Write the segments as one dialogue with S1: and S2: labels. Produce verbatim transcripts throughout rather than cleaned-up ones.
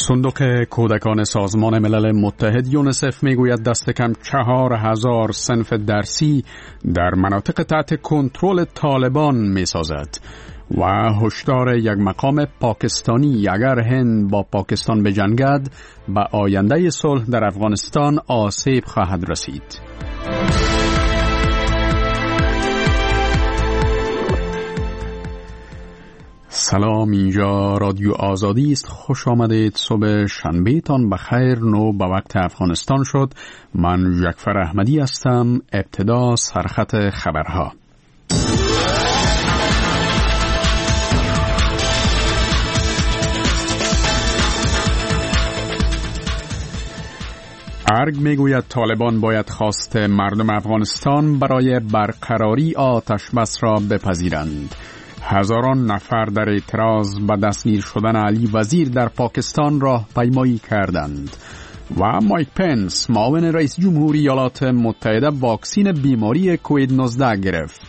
S1: صندوق کودکان سازمان ملل متحد یونیسف میگوید دست کم چهار هزار صنف درسی در مناطق تحت کنترل طالبان میسازد و هشدار یک مقام پاکستانی اگر هند با پاکستان بجنگد به آینده صلح در افغانستان آسیب خواهد رسید. سلام، اینجا رادیو آزادی است. خوش آمدید. صبح شنبه تان بخیر. نو به وقت افغانستان شد. من جعفر احمدی هستم. ابتدا سرخط خبرها. ارگ میگوید طالبان باید خواست مردم افغانستان برای برقراری آتش بس را بپذیرند. هزاران نفر در اعتراض به دستگیر شدن علی وزیر در پاکستان راه پیمایی کردند. و مایک پنس معاون رئیس جمهوری ایالات متحده واکسین بیماری کووید نوزده گرفت.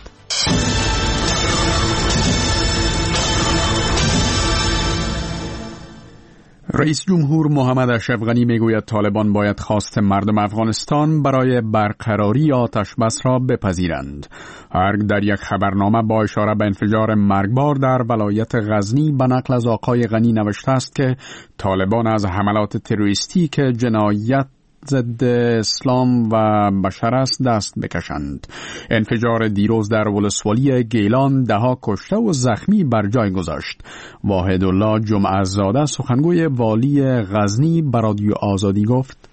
S1: رئیس جمهور محمد اشرف غنی میگوید طالبان باید خواست مردم افغانستان برای برقراری آتش بس را بپذیرند. ارگ در یک خبرنامه با اشاره به انفجار مرگبار در ولایت غزنی به نقل از آقای غنی نوشته است که طالبان از حملات تروریستی که جنایت ضد اسلام و بشر است دست بکشند. انفجار دیروز در ولسوالی گیلان ده ها کشته و زخمی بر جای گذاشت. واحدالله جمعه زاده سخنگوی والی غزنی به رادیو آزادی گفت: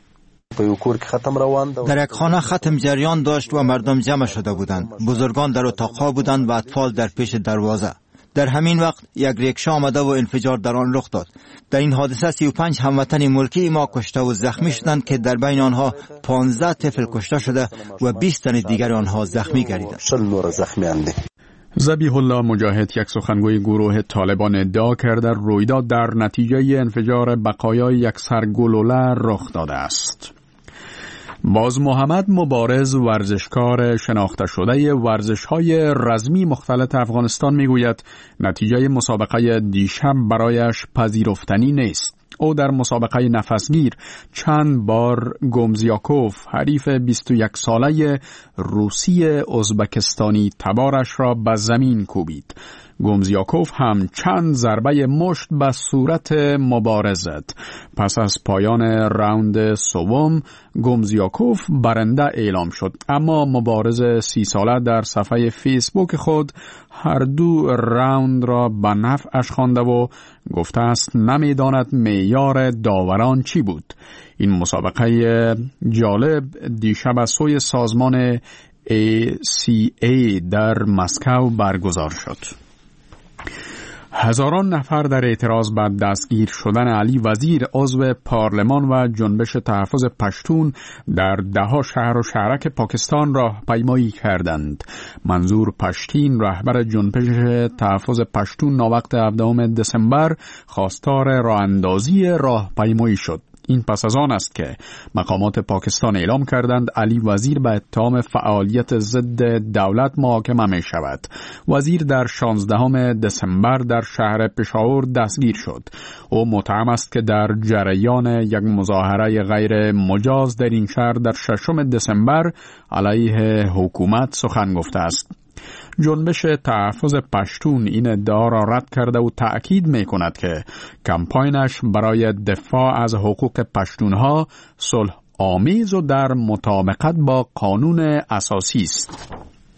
S2: در یک خانه ختم جریان داشت و مردم جمع شده بودند. بزرگان در اتاقها بودند و اطفال در پیش دروازه. در همین وقت یک ریکشا آمده و انفجار در آن رخ داد. در این حادثه سی و پنج هموطن ملکی ما کشته و زخمی شدند که در بین آنها پانزده طفل کشته شده و بیست تن دیگر آنها زخمی گردیدند.
S1: ذبیح الله مجاهد، یک سخنگوی گروه طالبان، ادعا کرده رویداد در نتیجه انفجار بقایای یک سرگلوله رخ داده است. باز محمد مبارز، ورزشکار شناخته شده ورزش‌های رزمی مختلط افغانستان، میگوید نتیجه مسابقه دیشب برایش پذیرفتنی نیست. او در مسابقه نفسگیر چند بار گومزیاکوف، حریف بیست و یک ساله روسی ازبکستانی تبارش را به زمین کوبید. گومزیاکوف هم چند ضربه مشت به صورت مبارز زد. پس از پایان راوند سوم گومزیاکوف برنده اعلام شد، اما مبارز سی ساله در صفحه فیسبوک خود هر دو راوند را به نفعش خوانده و گفته است نمیداند معیار داوران چی بود. این مسابقه جالب دیشب از سوی سازمان ای سی ای در مسکو برگزار شد. هزاران نفر در اعتراض به دستگیر شدن علی وزیر عضو پارلمان و جنبش تحفظ پشتون در دهها شهر و شهرک پاکستان راه پیمایی کردند. منظور پشتین، رهبر جنبش تحفظ پشتون، ناوقت هفدهم دسامبر خواستار راه اندازی راه پیمایی شد. این پس از آن است که مقامات پاکستان اعلام کردند علی وزیر به اتهام فعالیت ضد دولت محاکمه می شود. وزیر در شانزدهم دسامبر در شهر پشاور دستگیر شد. او متهم است که در جریان یک مظاهره غیر مجاز در این شهر در ششم دسامبر علیه حکومت سخن گفته است. جنبش تحفظ پشتون این ادعا را رد کرده و تأکید می کند که کمپاینش برای دفاع از حقوق پشتونها صلح آمیز و در مطابقت با قانون اساسی است.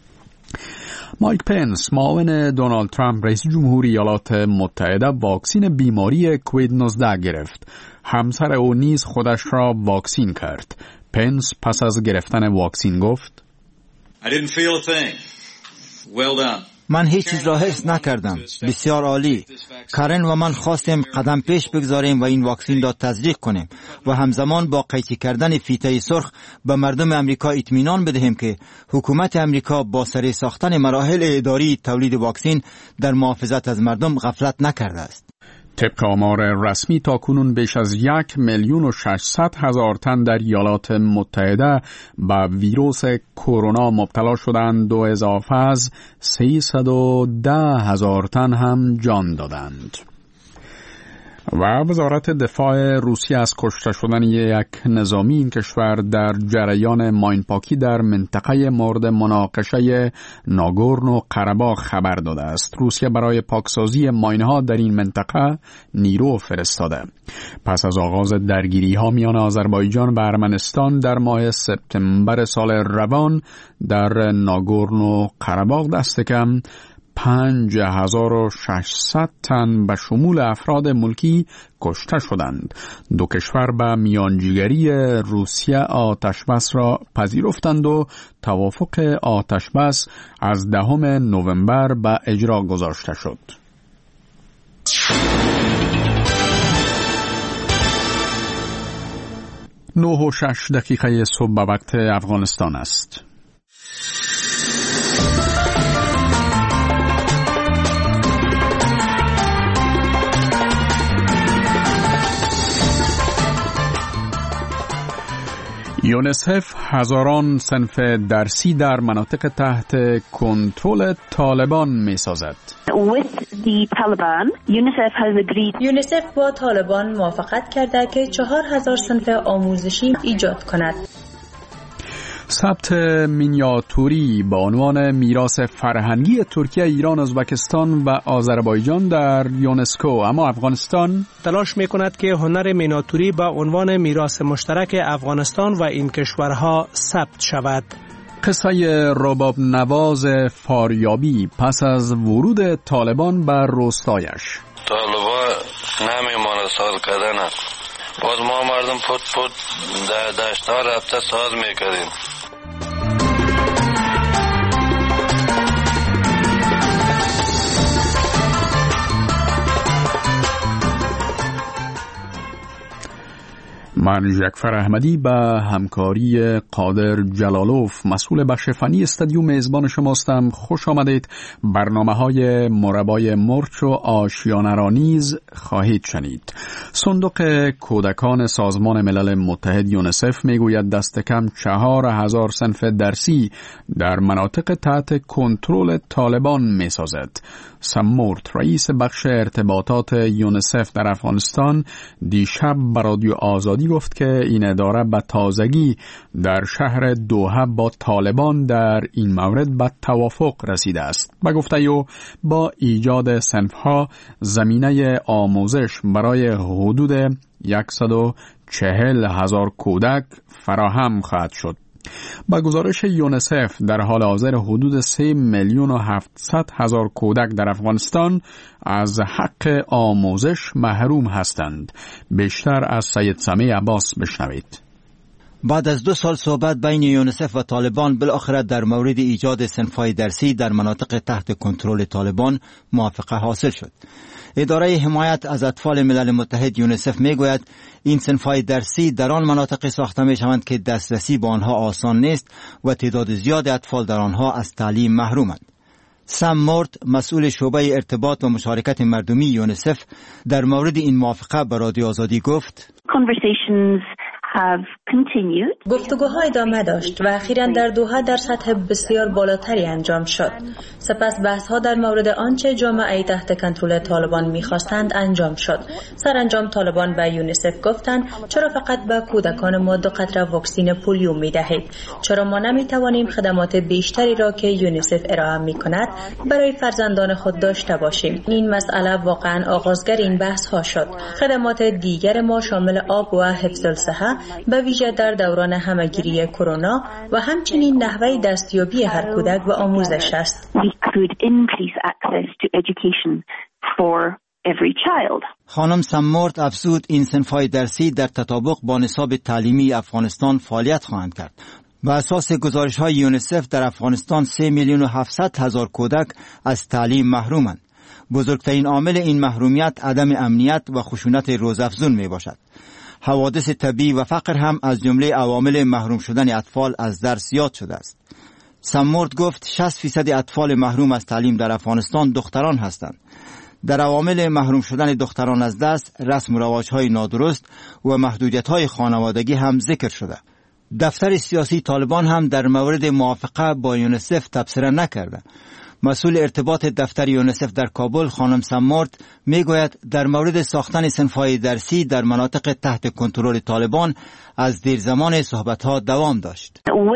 S1: مایک پنس، معاون دونالد ترامپ رئیس جمهوری ایالات متحده، واکسین بیماری کووید نوزده گرفت. همسر او نیز خودش را واکسین کرد. پنس پس از گرفتن واکسین گفت:
S3: I didn't feel a thing. Well done.
S2: من هیچ چیز را حس نکردم. بسیار عالی. کارن و من خواستیم قدم پیش بگذاریم و این واکسین را تزریق کنیم و همزمان با قیچی کردن فیته سرخ به مردم امریکا اطمینان بدهیم که حکومت امریکا با سری ساختن مراحل اداری تولید واکسین در محافظت از مردم غفلت نکرده است.
S1: طبق آمار رسمی تاکنون بیش از یک میلیون و ششصد هزار تن در ایالات متحده به ویروس کرونا مبتلا شدند و اضافه از سیصد و ده هزار تن هم جان دادند. و وزارت دفاع روسیه از کشته شدن یک نظامی این کشور در جریان ماینپاکی در منطقه مورد مناقشه ناگورنو قره‌باغ خبر داده است. روسیه برای پاکسازی ماینها در این منطقه نیرو فرستاده. پس از آغاز درگیری ها میان آذربایجان و ارمنستان در ماه سپتامبر سال روان در ناگورنو قره‌باغ دست کم پنج هزار و ششصد تن به شمول افراد ملکی کشته شدند. دو کشور به میانجیگری روسیه آتشبس را پذیرفتند و توافق آتشبس از دهم نوامبر به اجرا گذاشته شد. نه و شش دقیقه صبح به وقت افغانستان است. یونسف هزاران صنف درسی در مناطق تحت کنترل طالبان می سازد.
S4: یونسف با طالبان موافقت کرده که چهار هزار صنف آموزشی ایجاد کند.
S1: ثبت مینیاتوری با عنوان میراث فرهنگی ترکیه، ایران، ازبکستان و آذربایجان در یونسکو. اما افغانستان
S5: تلاش میکند که هنر مینیاتوری با عنوان میراث مشترک افغانستان و این کشورها ثبت شود.
S1: قصه رباب نواز فاریابی پس از ورود طالبان بر روستایش.
S6: طالبان نمیماند ساز کردن، باز ما مردم پت پت در دشت‌ها رفته ساز میکردیم.
S1: من ژکفر احمدی به همکاری قادر جلالوف مسئول بخش فنی استادیوم میزبان شماستم. خوش آمدید. برنامه‌های مربای مرچ و آشیانه را نیز خواهید شنید. صندوق کودکان سازمان ملل متحد یونسف میگوید دست کم چهار هزار صنف درسی در مناطق تحت کنترل طالبان میسازد. سمورت رئیس بخش ارتباطات یونسف در افغانستان دیشب به رادیو آزادی گفت که این اداره به تازگی در شهر دوحه با طالبان در این مورد به توافق رسیده است. به گفته او با ایجاد صنفها زمینه آموزش برای حدود صد و چهل هزار کودک فراهم خواهد شد. با گزارش یونسف در حال حاضر حدود سه میلیون و هفتصد هزار کودک در افغانستان از حق آموزش محروم هستند. بیشتر از سید سمیع عباس بشنوید.
S2: بعد از دو سال صحبت بین یونسف و طالبان بالاخره در مورد ایجاد صنف‌های درسی در مناطق تحت کنترل طالبان موافقه حاصل شد. اداره حمایت از اطفال ملل متحد یونسف میگوید این صنف‌های درسی در آن مناطق ساخته میشوند که دسترسی به آنها آسان نیست و تعداد زیاد اطفال در آنها از تعلیم محرومند. سم مورت مسئول شعبه ارتباط و مشارکت مردمی یونسف در مورد این موافقه به رادیو آزادی گفت:
S4: گفتگوها ادامه داشت و اخیراً در دوحه در سطح بسیار بالاتری انجام شد. سپس بحث‌ها در مورد آنچه جامعه تحت کنترل طالبان می‌خواستند انجام شد. سرانجام طالبان به یونسف گفتند چرا فقط به کودکان ما دو قطره واکسن پولیو می‌دهید؟ چرا ما نمی‌توانیم خدمات بیشتری را که یونسف ارائه می‌کند برای فرزندان خود داشته باشیم؟ این مسئله واقعاً آغازگر این بحث‌ها شد. خدمات دیگر ما شامل آب و حفظ الصحه به ویژه در دوران همهگیری کرونا و همچنین نحوه دستیابی هر کودک به آموزش است.
S2: خانم سمورت افزود این صنف‌های درسی در تطابق با نصاب تعلیمی افغانستان فعالیت خواهند کرد. بر اساس گزارش‌های یونسف در افغانستان سه میلیون و هفتصد هزار کودک از تعلیم محرومند. بزرگترین عامل این محرومیت عدم امنیت و خشونت روزافزون میباشد. حوادث طبیعی و فقر هم از جمله عوامل محروم شدن اطفال از درس زیاد شده است. سمورت گفت شصت فیصد اطفال محروم از تعلیم در افغانستان دختران هستند. در عوامل محروم شدن دختران از درس، رسم و رواج‌های نادرست و محدودیت‌های خانوادگی هم ذکر شده. دفتر سیاسی طالبان هم در مورد موافقه با یونسف تبصره نکرده. مسئول ارتباط دفتر یونیسف در کابل خانم سمارت میگوید در مورد ساختن صنف‌های درسی در مناطق تحت کنترل طالبان از دیر زمان صحبت‌ها دوام داشت.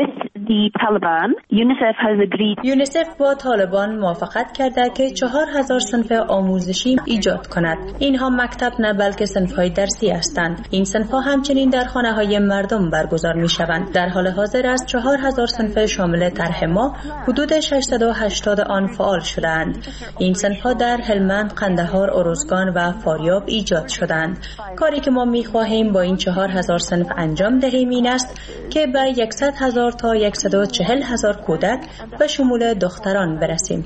S4: یونیسف با طالبان موافقت کرده که چهار هزار صنف آموزشی ایجاد کند. اینها مکتب نه بلکه صنف‌های درسی هستند. این صنف‌ها همچنین در خانه‌های مردم برگزار می‌شوند. در حال حاضر از چهار هزار صنف شامل طرح ما حدود ششصد و هشتاد آن فعال شدند. این صنف‌ها در هلمند، قندهار، ارزگان و فاریاب ایجاد شدند. کاری که ما می‌خواهیم با این چهار هزار صنف انجام دهیم این است که به صد هزار تا صد و چهل هزار کودک به شمول دختران برسیم.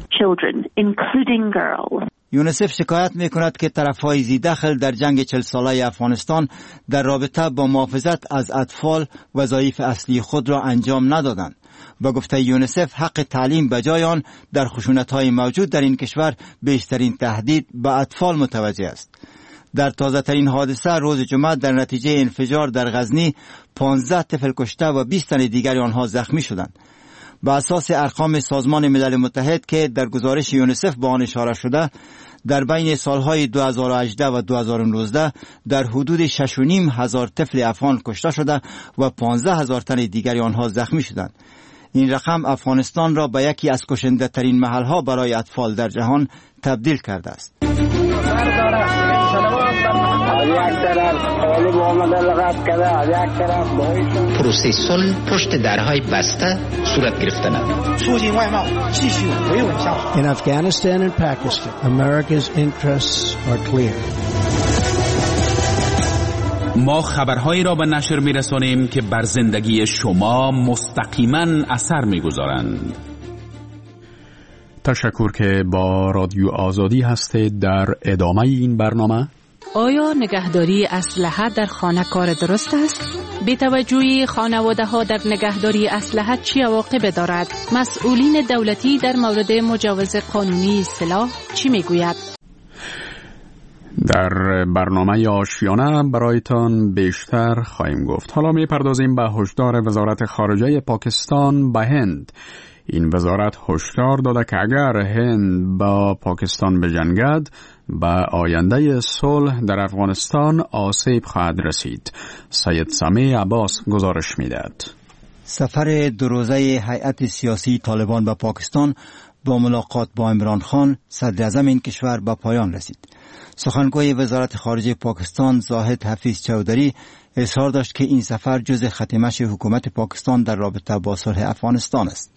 S2: یونیسف شکایت می‌کند که طرف‌های ذی‌دخل در جنگ چهل ساله افغانستان در رابطه با محافظت از اطفال وظایف اصلی خود را انجام ندادند. با گفته یونیسف حق تعلیم به جای آن در خشونت‌های موجود در این کشور بیشترین تهدید به اطفال متوجه است. در تازه ترین حادثه روز جمعه در نتیجه انفجار در غزنی پانزده طفل کشته و بیست تن دیگر آنها زخمی شدند. به اساس ارقام سازمان ملل متحد که در گزارش یونیسف به آن اشاره شده، در بین سالهای دو هزار و هجده و دو هزار و نوزده در حدود شش و نیم هزار طفل افغان کشته شده و پانزده هزار تن دیگر آنها زخمی شدند. این رقم افغانستان را به یکی از کشنده ترین محلها برای اطفال در جهان تبدیل کرده است.
S7: پروسه صلح پشت درهای بسته صورت گرفتند.
S8: In Afghanistan and Pakistan, America's interests are clear.
S9: ما خبرهایی را به نشر می‌رسانیم که بر زندگی شما مستقیما اثر می‌گذارند.
S1: تشکر که با رادیو آزادی هستید. در ادامه این برنامه
S10: آیا نگهداری اسلحه در خانه کار درست است؟ بی توجهی خانواده ها در نگهداری اسلحه چی عواقب دارد؟ مسئولین دولتی در مورد مجوز قانونی سلاح چی میگوید؟
S1: در برنامه آشیانه برایتان بیشتر خواهیم گفت. حالا میپردازیم به هشدار وزارت خارجه پاکستان به هند. این وزارت هشدار داده که اگر هند با پاکستان بجنگد به آینده صلح در افغانستان آسیب خواهد رسید. سید سمی عباس گزارش میدهد.
S2: سفر دو روزه هیئت سیاسی طالبان به پاکستان با ملاقات با عمران خان صدر اعظم این کشور به پایان رسید. سخنگوی وزارت خارجه پاکستان زاهد حفیظ چودری اظهار داشت که این سفر جزء ختمش حکومت پاکستان در رابطه با صلح افغانستان است.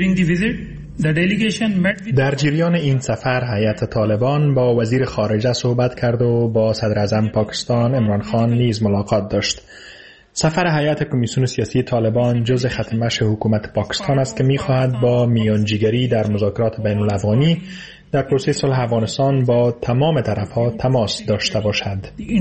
S11: در جریان این سفر هیئت طالبان با وزیر خارجه صحبت کرد و با صدر اعظم پاکستان عمران خان نیز ملاقات داشت. سفر هیئت کمیسیون سیاسی طالبان جزء ختمش حکومت پاکستان است که می‌خواهد با میانجیگری در مذاکرات بین الافغانی در پروسه صلح افغانستان با تمام طرف‌ها تماس داشته باشد.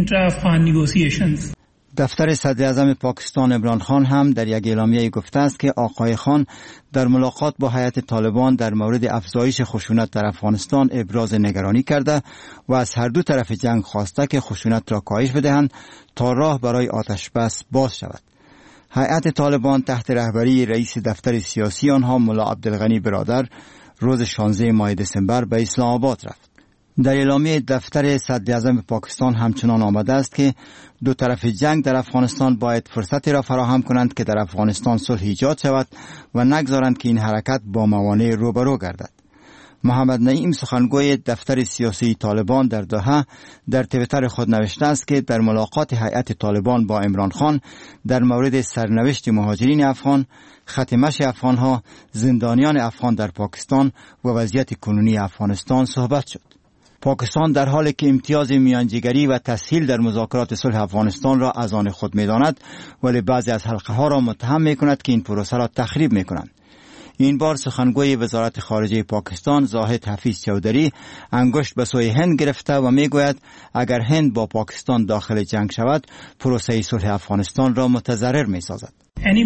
S2: دفتر صدر اعظم پاکستان عمران خان هم در یک اعلامیه گفته است که آقای خان در ملاقات با هیئت طالبان در مورد افزایش خشونت در افغانستان ابراز نگرانی کرده و از هر دو طرف جنگ خواسته که خشونت را کاهش بدهند تا راه برای آتش بس باز شود. هیئت طالبان تحت رهبری رئیس دفتر سیاسی آنها ملا عبدالغنی برادر روز شانزده ماه دسامبر به اسلام آباد رفت. در اعلامیه دفتر صدر اعظم پاکستان همچنان آمده است که دو طرف جنگ در افغانستان باید فرصتی را فراهم کنند که در افغانستان صلح ایجاد شود و نگذارند که این حرکت با موانع روبرو گردد. محمد نعیم سخنگوی دفتر سیاسی طالبان در دوحه در توییتر خود نوشته است که در ملاقات هیئت طالبان با عمران خان در مورد سرنوشت مهاجرین افغان، ختمش افغانها، زندانیان افغان در پاکستان و وضعیت کنونی افغانستان صحبت شد. پاکستان در حالی که امتیاز میانجیگری و تسهیل در مذاکرات صلح افغانستان را از آن خود می‌داند، ولی بعضی از حلقه ها را متهم می‌کند که این پروسه را تخریب می‌کنند. این بار سخنگوی وزارت خارجه پاکستان زاهد حفیظ چودری انگشت به سوی هند گرفته و میگوید اگر هند با پاکستان داخل جنگ شود پروسه صلح افغانستان را متضرر می‌سازد.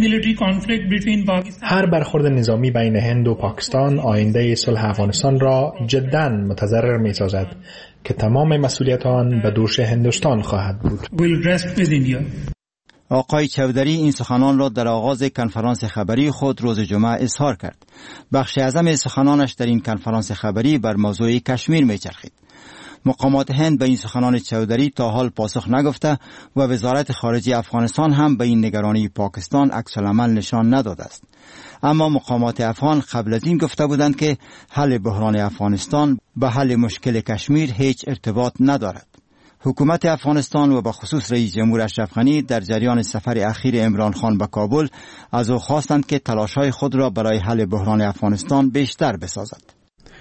S11: هر برخورد نظامی بین هند و پاکستان آینده صلح افغانستان را جداً متضرر می‌سازد که تمام مسئولیت آن به دوش هندوستان خواهد بود.
S2: آقای چودری این سخنان را در آغاز کنفرانس خبری خود روز جمعه اظهار کرد. بخش اعظم سخنانش در این کنفرانس خبری بر موضوع کشمیر می‌چرخید. مقامات هند به این سخنان چودری تا حال پاسخ نگفته و وزارت خارجه افغانستان هم به این نگرانی پاکستان عکس العمل نشان نداده است. اما مقامات افغان قبل از این گفته بودند که حل بحران افغانستان به حل مشکل کشمیر هیچ ارتباط ندارد. حکومت افغانستان و به خصوص رئیس جمهور اشرف غنی در جریان سفر اخیر عمران خان به کابل از او خواستند که تلاش‌های خود را برای حل بحران افغانستان بیشتر بسازد.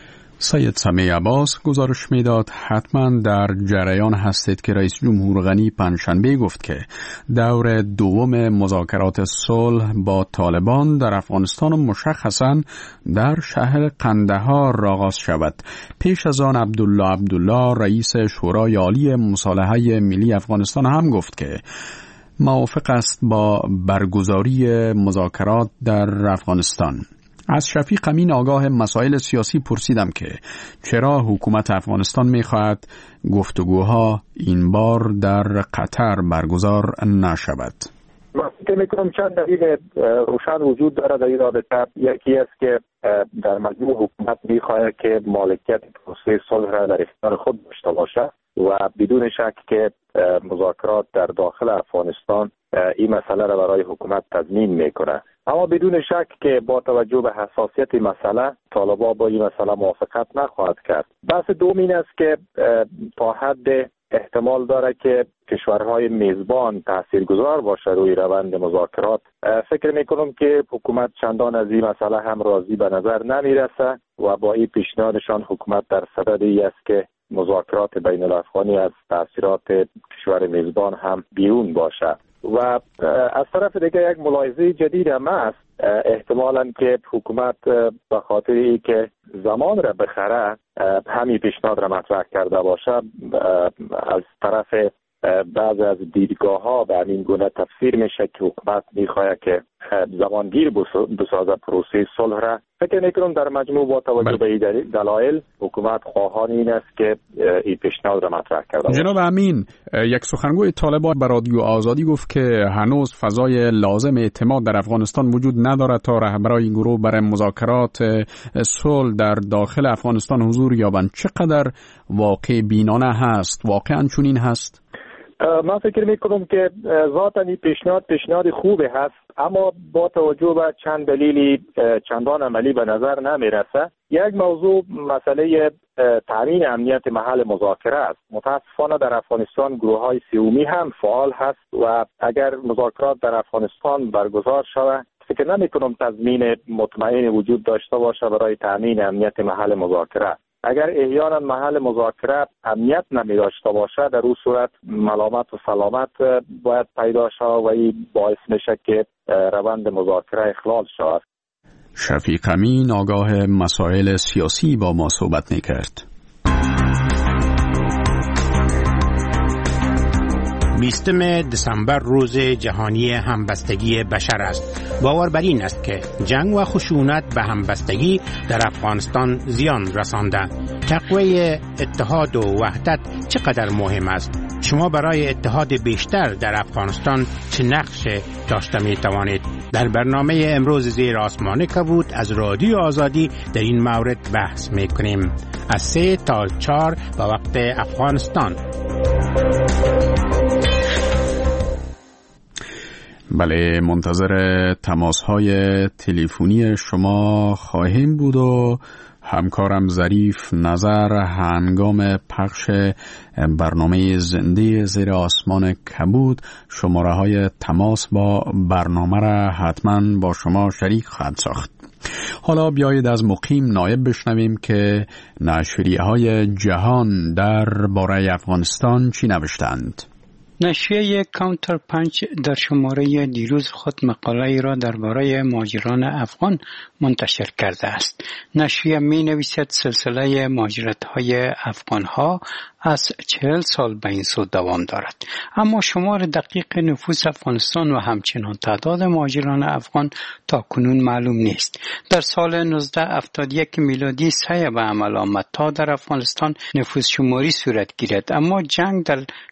S1: سید سمیع عباس گزارش میداد حتما در جریان هستید که رئیس جمهور غنی پنجشنبه گفت که دور دوم مذاکرات صلح با طالبان در افغانستان مشخصا در شهر قندهار آغاز شود. پیش از آن عبدالله عبدالله رئیس شورای عالی مصالحه ملی افغانستان هم گفت که موافق است با برگزاری مذاکرات در افغانستان. از شفیق امین آگاه مسائل سیاسی پرسیدم که چرا حکومت افغانستان می‌خواهد گفتگوها این بار در قطر برگزار نشود.
S12: من فکر می‌کنم چند دلیل روشن وجود دارد در این رابطه. یکی است که در مجموع حکومت می‌خواهد که مالکیت پروسه صلح را در اختیار خود داشته باشد و بدون شک که مذاکرات در داخل افغانستان این مسئله را برای حکومت تضمین می‌کند. اما بدون شک که با توجه به حساسیت مسئله طالبان با این مسئله موافقت نخواهد کرد. بحث دوم این است که تا حد احتمال داره که کشورهای میزبان تاثیرگذار باشه روی روند مذاکرات. فکر میکنم که حکومت چندان از این مسئله هم راضی به نظر نمیرسه و با این پیشنهادشان حکومت در صدد ای است که مذاکرات بین الافغانی از تاثیرات کشور میزبان هم بیرون باشه. و از طرف دیگه یک ملاحظه جدید هم است، احتمالاً که حکومت به خاطر ای که زمان را بخره همین پیشنهاد را مطرح کرده باشه، از طرف بعضی از دیدگاه ها به همین گونه تفسیر میشه که حکومت میخواد که زمانگیر بسازه پروسه صلح را. فکر میکنم در مجموع با توجه به دلایل حکومت خواهان این است که این پیشنهاد را مطرح کرده.
S1: جناب امین، یک سخنگوی طالبان به رادیو آزادی گفت که هنوز فضای لازم اعتماد در افغانستان وجود ندارد تا رهبران گروه برای مذاکرات صلح در داخل افغانستان حضور یابند. چقدر واقع بینانه هست؟ واقعا چنین هست؟
S12: من فکر میکنم که ذاتاً این پیشنهاد پیشنهاد خوبه هست، اما با توجه به چند دلیلی چندان عملی به نظر نمیرسه. یک موضوع مسئله تامین امنیت محل مذاکره است. متاسفانه در افغانستان گروه های سیومی هم فعال هست و اگر مذاکرات در افغانستان برگزار شود فکر نمی کنم تضمین مطمئن وجود داشته باشه برای تامین امنیت محل مذاکره. اگر احیانا محل مذاکره امنیت نمی داشته باشه در اون صورت ملامت و سلامت باید پیدا شود و این باعث میشه که روند مذاکره اخلال شود.
S1: شفیق امین آگاه مسائل سیاسی با ما صحبت میکرد.
S13: بیستم دسامبر روز جهانی همبستگی بشر است. باور بر این است که جنگ و خشونت به همبستگی در افغانستان زیان رسانده. تقویت اتحاد و وحدت چقدر مهم است؟ شما برای اتحاد بیشتر در افغانستان چه نقش داشته می توانید؟ در برنامه امروز زیر آسمان کبود از رادیو آزادی در این مورد بحث می کنیم. از سه تا چهار به وقت افغانستان.
S1: بله، منتظر تماس‌های تلفنی شما خواهیم بود و همکارم ظریف نظر هنگام پخش برنامه زنده زیر آسمان کبود شماره های تماس با برنامه را حتما با شما شریک خواهد ساخت. حالا بیایید از مقیم نایب بشنویم که نشریه های جهان در باره افغانستان چی نوشتند.
S14: نشریه کانتر پنچ در شماره دیروز خود مقاله را درباره مهاجران افغان منتشر کرده است. نشریه می نویسد سلسله مهاجرت های افغان ها از چهل سال به این سو دوام دارد، اما شمار دقیق نفوس افغانستان و همچنان تعداد مهاجران افغان تا کنون معلوم نیست. در سال نوزده هفتاد و یک میلادی سعی به عمل آمد تا در افغانستان نفوس شماری صورت گیرد، اما جنگ در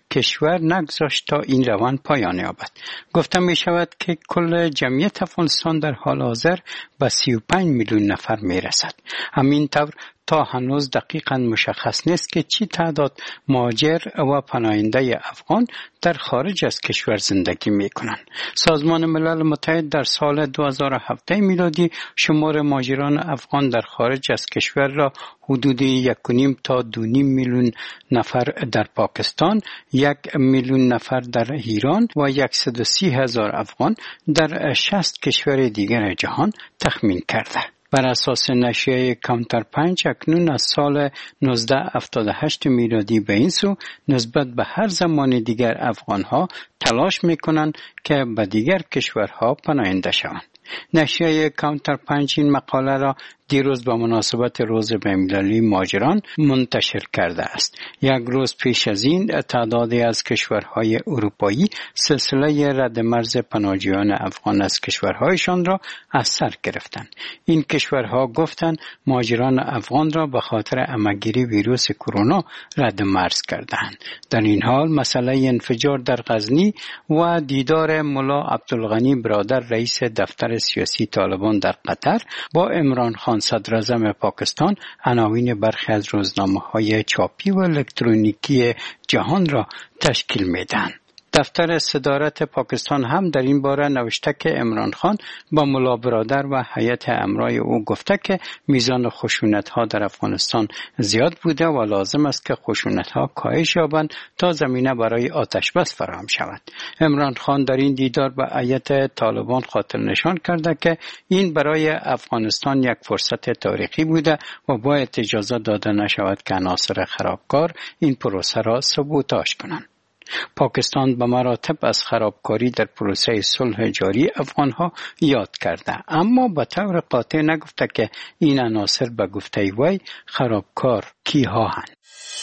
S14: کشور نگذاشت تا این روند پایان یابد. گفته می شود که کل جمعیت افغانستان در حال حاضر به سی و پنج میلیون نفر می رسد. همین طور تا هنوز دقیقاً مشخص نیست که چی تعداد مهاجر و پناهنده افغان در خارج از کشور زندگی می کنند. سازمان ملل متحد در سال دو هزار و هفده میلادی شمار مهاجران افغان در خارج از کشور را حدود یک و نیم تا دو نیم میلیون نفر در پاکستان، یک میلیون نفر در ایران و صد و سی هزار افغان در شصت کشور دیگر جهان تخمین کرده. بر اساس نشریه کانتر پنج اکنون از سال نوزده هفتاد و هشت میلادی به این سو نسبت به هر زمان دیگر افغانها تلاش میکنند که به دیگر کشورها پناهنده شوند. نشریه کانتر پنج این مقاله را دیروز به مناسبت روز بین‌المللی مهاجران منتشر کرده است. یک روز پیش از این تعدادی از کشورهای اروپایی سلسله رد مرز پناهجویان افغان از کشورهایشان را از سر گرفتند. این کشورها گفتند مهاجران افغان را به خاطر همه‌گیری ویروس کرونا رد مرز کردند. در این حال مسئله انفجار در غزنی و دیدار ملا عبدالغنی برادر رئیس دفتر سیاسی طالبان در قطر با عمران خان صدر اعظم پاکستان عناوین برخی از روزنامه‌های چاپی و الکترونیکی جهان را تشکیل می‌دهند. دفتر صدارت پاکستان هم در این باره نوشته که عمران خان با ملا برادر و هیئت امرای او گفته که میزان خشونت‌ها در افغانستان زیاد بوده و لازم است که خشونت‌ها کاهش یابند تا زمینه برای آتش بس فراهم شود. عمران خان در این دیدار به هیئت طالبان خاطر نشان کرده که این برای افغانستان یک فرصت تاریخی بوده و باید اجازه داده نشود که عناصر خرابکار این پروسه را سابوتاژ کنند. پاکستان به مراتب از خرابکاری در پروسه صلح جاری افغانها یاد کرده، اما به طور قاطع نگفته که این عناصر به گفته وی خرابکار کیها هستند.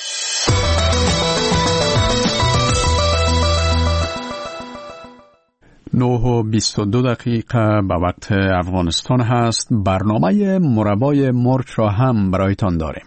S1: نه و بیست و دو دقیقه به وقت افغانستان هست. برنامه مربای مرچ را هم برایتان داریم.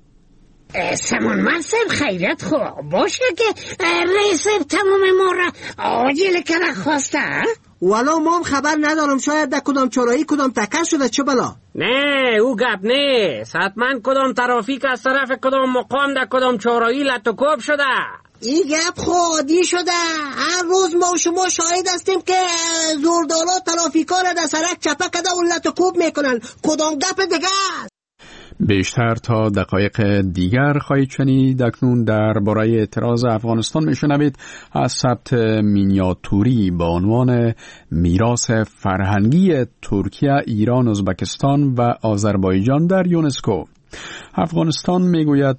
S15: سمون منصب خیرت خوب باشه که رئیس تمام ما را عاجل کنه خواسته.
S16: والا ما هم خبر ندارم، شاید در کدام چرایی کدام تکر شده چه بلا.
S17: نه او گپ نیست، حتما کدام ترافیک از طرف کدام مقام در کدام چرایی لطوکوب شده.
S16: این گپ خودی شده. هر روز ما و شما شاهد هستیم که زوردالا ترافیکا را در سرک چپه کده و لطوکوب میکنن. کدام گپ دیگه است؟
S1: بیشتر تا دقایق دیگر خواهید شنید. اکنون درباره اعتراض افغانستان میشنوید از ثبت مینیاتوری با عنوان میراث فرهنگی ترکیه، ایران، ازبکستان و آذربایجان در یونسکو. افغانستان میگوید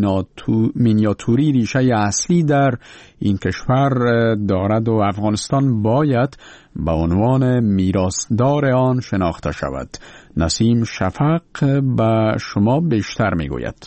S1: مینیاتوری ریشه اصلی در این کشور دارد و افغانستان باید به عنوان میراثدار آن شناخته شود. نسیم شفق به شما بیشتر میگوید.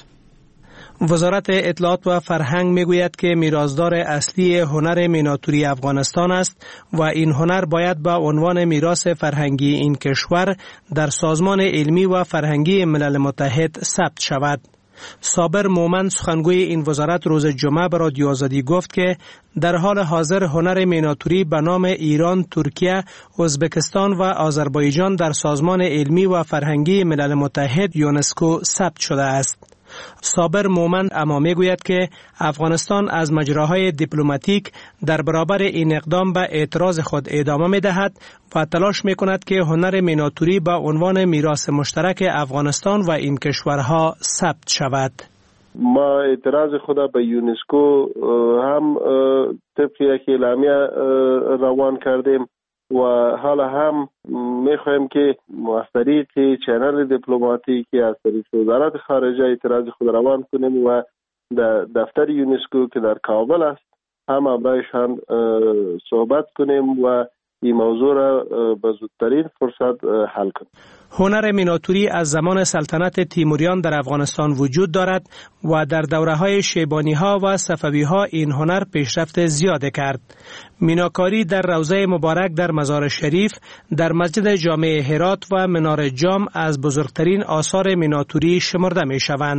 S5: وزارت اطلاعات و فرهنگ میگوید که میراثدار اصلی هنر مینیاتوری افغانستان است و این هنر باید به عنوان میراث فرهنگی این کشور در سازمان علمی و فرهنگی ملل متحد ثبت شود. صابر مومن سخنگوی این وزارت روز جمعه به رادیو آزادی گفت که در حال حاضر هنر مینیاتوری به نام ایران، ترکیه، ازبکستان و آذربایجان در سازمان علمی و فرهنگی ملل متحد یونسکو ثبت شده است. صابر مومن اما میگوید که افغانستان از مجراهای دیپلماتیک در برابر این اقدام به اعتراض خود ادامه می‌دهد و تلاش می‌کند که هنر مینیاتوری به عنوان میراث مشترک افغانستان و این کشورها ثبت شود.
S18: ما اعتراض خود به یونسکو هم طبق یک اعلامیه روان کردیم و حالا هم میخوایم که از طریق چنل دیپلماتیکی از طریق وزارت خارجه اعتراض خود روان کنیم و در دفتر یونسکو که در کابل است هم برایشان صحبت کنیم و این موضوع را به زودترین فرصت حل کنیم.
S5: هنر مینیاتوری از زمان سلطنت تیموریان در افغانستان وجود دارد و در دوره‌های شیبانی‌ها و صفوی‌ها این هنر پیشرفت زیاده کرد. میناکاری در روضه مبارک در مزار شریف، در مسجد جامع هرات و منار جام از بزرگترین آثار مینیاتوری شمرده می‌شوند.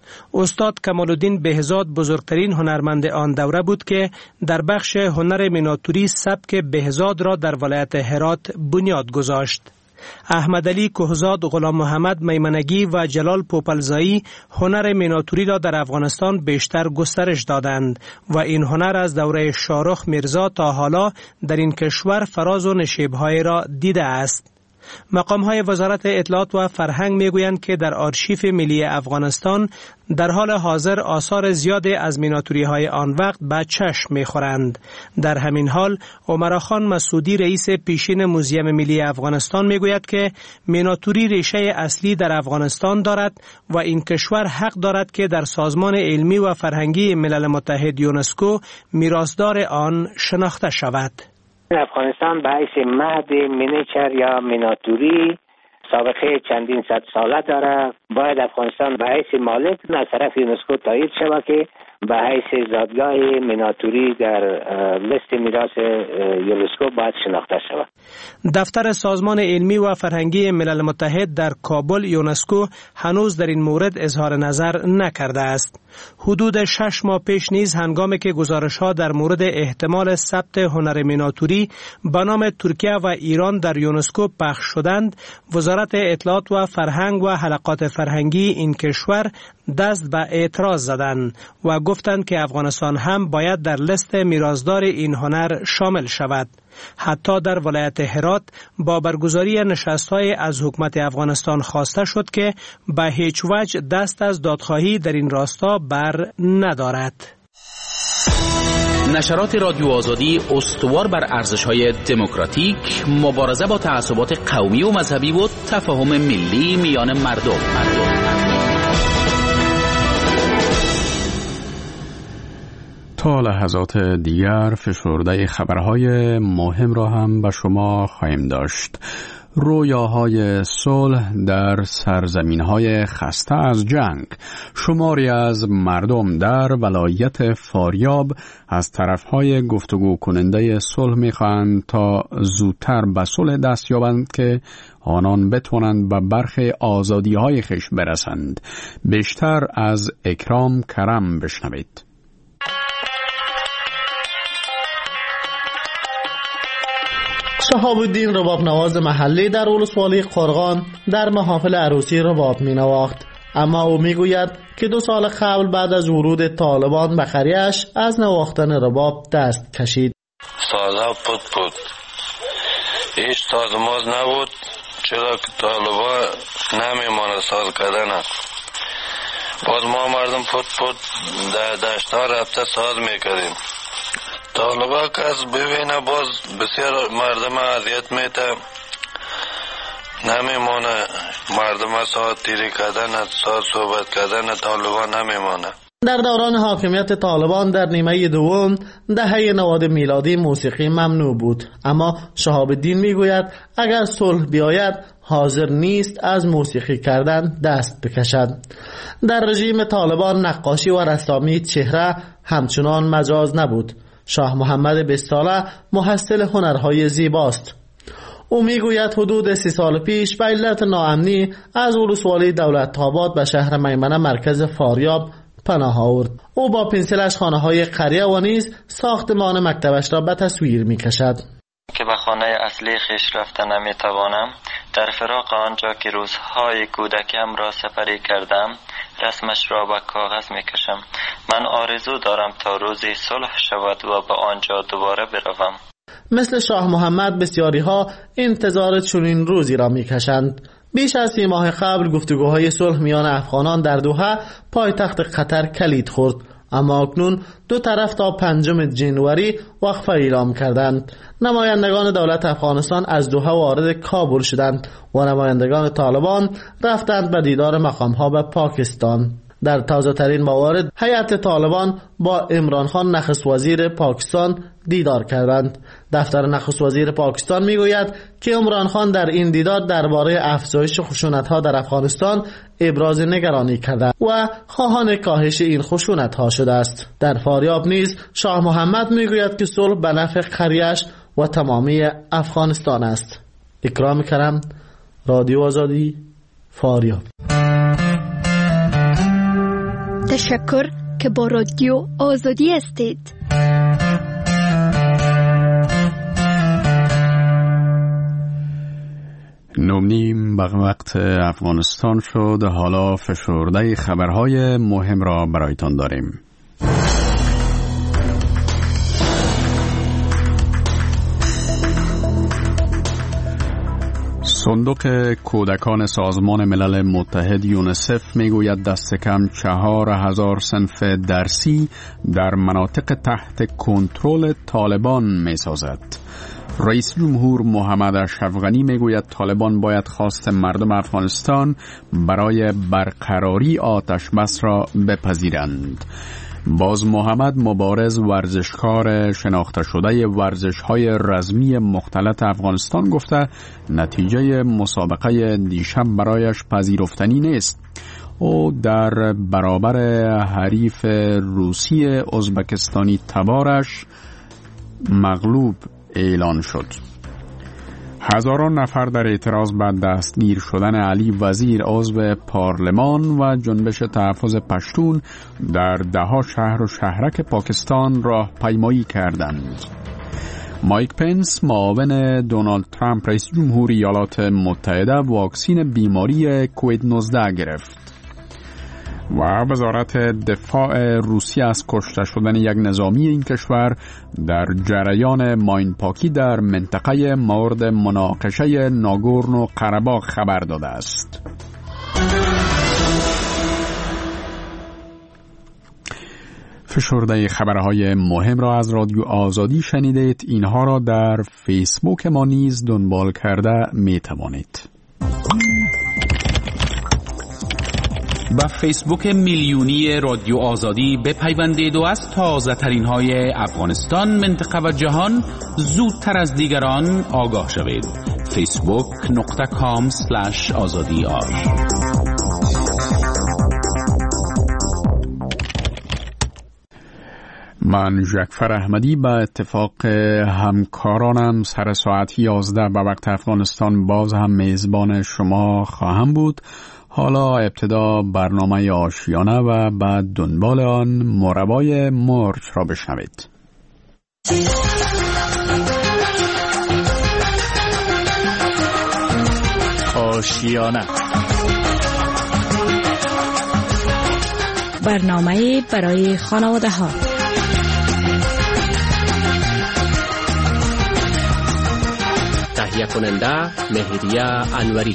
S5: استاد کمالالدین بهزاد بزرگترین هنرمند آن دوره بود که در بخش هنر میناتوری سبک بهزاد را در ولایت هرات بنیاد گذاشت. احمد علی کهزاد، غلام محمد میمنگی و جلال پوپلزایی هنر میناتوری را در افغانستان بیشتر گسترش دادند و این هنر از دوره شاهرخ میرزا تا حالا در این کشور فراز و نشیب‌های را دیده است. مقام‌های وزارت اطلاعات و فرهنگ می‌گویند که در آرشیف ملی افغانستان در حال حاضر آثار زیادی از میناتوری‌های آن وقت به چشم می‌خورند. در همین حال عمر خان مسعودی رئیس پیشین موزیم ملی افغانستان می‌گوید که میناتوری ریشه اصلی در افغانستان دارد و این کشور حق دارد که در سازمان علمی و فرهنگی ملل متحد یونسکو میراثدار آن شناخته شود.
S19: افغانستان به حیث مهد مینیچر یا میناتوری سابقه چندین صد ساله داره. باید افغانستان به حیث مالک از طرف یونسکو تایید شود که به حیث زادگاه میناتوری در لیست میراث یونسکو باید شناخته شود.
S5: دفتر سازمان علمی و فرهنگی ملل متحد در کابل یونسکو هنوز در این مورد اظهار نظر نکرده است. حدود شش ماه پیش نیز هنگامی که گزارش‌ها در مورد احتمال ثبت هنر میناتوری به نام ترکیه و ایران در یونسکو پخش شدند، وزارت اطلاعات و فرهنگ و حلقات فرهنگی این کشور دست به اعتراض زدند و گفتند که افغانستان هم باید در لیست میراثدار این هنر شامل شود. حتی در ولایت هرات با برگزاری نشست‌های از حکومت افغانستان خواسته شد که به هیچ وجه دست از دادخواهی در این راستا بر ندارد.
S9: نشرات رادیو آزادی استوار بر ارزش‌های دموکراتیک، مبارزه با تعصبات قومی و مذهبی و تفاهم ملی میان مردم.
S1: تا لحظات دیگر فشرده خبرهای مهم را هم به شما خواهیم داشت. رویاهای صلح در سرزمین‌های خسته از جنگ. شماری از مردم در ولایت فاریاب از طرفهای گفتگو کننده صلح می‌خواهند تا زودتر به صلح دست یابند که آنان بتوانند به برخی آزادی‌های خویش برسند. بیشتر از اکرام کرم بشنوید.
S20: شهاب الدین رباب نواز محلی در ولسوالی قرغان در محافل عروسی رباب می نواخت، اما او می گوید که دو سال قبل بعد از ورود طالبان به قریه‌اش از نواختن رباب دست کشید.
S6: ساده بود بود هیچ سازماز نبود، چرا که طالبان نمیمانه ساز کردن. باز ما مردم پود پود در دشتها رفته ساز میکردیم. طالبا کس ببینه باز بسیار مردم اذیت میته، نمیمانه مردم ساعت تیری کردن، ساعت صحبت کردن طالبا نمیمانه.
S20: در دوران حاکمیت طالبان در نیمه دوم دهه نود میلادی موسیقی ممنوع بود، اما شهاب الدین میگوید اگر صلح بیاید حاضر نیست از موسیقی کردن دست بکشد. در رژیم طالبان نقاشی و رسامی چهره همچنان مجاز نبود. شاه محمد بستاله محصل هنرهای زیباست. او میگوید حدود سی سال پیش به علت ناامنی از ولسوالی دولت‌آباد به شهر میمنه مرکز فاریاب پناه آورد. او با پنسلش خانه‌های قریه و نیز ساختمان مکتبش را به تصویر می‌کشد.
S21: که به خانه اصلی خویش رفته نمی‌توانم، در فراق آنجا که روزهای کودکیم را سپری کردم رسمش را به کاغذ می‌کشم. من آرزو دارم تا روزی صلح شود و به آنجا دوباره بروم.
S20: مثل شاه محمد بسیاری ها انتظار چنین روزی را می‌کشند. بیش از سی ماه قبل گفتگوهای صلح میان افغانان در دوحه پایتخت قطر کلید خورد، اما اکنون دو طرف تا پنجم جنوری وقفه اعلام کردند. نمایندگان دولت افغانستان از دوحه وارد کابل شدند و نمایندگان طالبان رفتند به دیدار مقام‌ها به پاکستان. در تازه ترین موارد هیئت طالبان با عمران خان نخست وزیر پاکستان دیدار کردند. دفتر نخست وزیر پاکستان میگوید که عمران خان در این دیدار درباره افزایش خشونت‌ها در افغانستان ابراز نگرانی کرده و خواهان کاهش این خشونت‌ها شده است. در فاریاب نیز شاه محمد میگوید که صلح به نفع قریه‌اش و تمامی افغانستان است. اکرام کرم، رادیو آزادی، فاریاب.
S3: تشکر که با رادیو آزادی هستید.
S1: نومنیم به وقت افغانستان شد. حالا فشرده خبرهای مهم را برایتان داریم. صندوق کودکان سازمان ملل متحد یونسف میگوید دست کم چهار هزار صنف درسی در مناطق تحت کنترل طالبان میسازد. رئیس جمهور محمد اشرف غنی میگوید طالبان باید خواست مردم افغانستان برای برقراری آتش بس را بپذیرند. باز محمد مبارز ورزشکار شناخته شده ورزش‌های رزمی مختلط افغانستان گفته نتیجه مسابقه دیشب برایش پذیرفتنی نیست. او در برابر حریف روسی ازبکستانی تبارش مغلوب اعلان شد. هزاران نفر در اعتراض به دستگیر شدن علی وزیر عضو پارلمان و جنبش تحفظ پشتون در دهها شهر و شهرک پاکستان راه پیمایی کردند. مایک پنس معاون دونالد ترامپ رئیس جمهوری ایالات متحده واکسین بیماری کووید نوزده گرفت. و وزارت دفاع روسیه از کشته شدن یک نظامی این کشور در جریان ماین پاکی در منطقه مورد مناقشه ناگورنو قره‌باغ خبر داده است. فشرده خبرهای مهم را از رادیو آزادی شنیدید. اینها را در فیسبوک ما نیز دنبال کرده می توانید.
S9: با فیسبوک میلیونی رادیو آزادی بپیوندید و از تازه ترین های افغانستان، منطقه و جهان زودتر از دیگران آگاه شوید. فیسبوک نقطه کام سلش آزادی آر.
S1: من جعفر احمدی به اتفاق همکارانم سر ساعت یازده به وقت افغانستان باز هم میزبان شما خواهم بود. حالا ابتدا برنامه آشیانه و بعد دنبال آن مربای مرچ را بشنوید.
S22: آشیانه،
S10: برنامه برای خانواده ها.
S22: تهیه کننده مهریه انوری.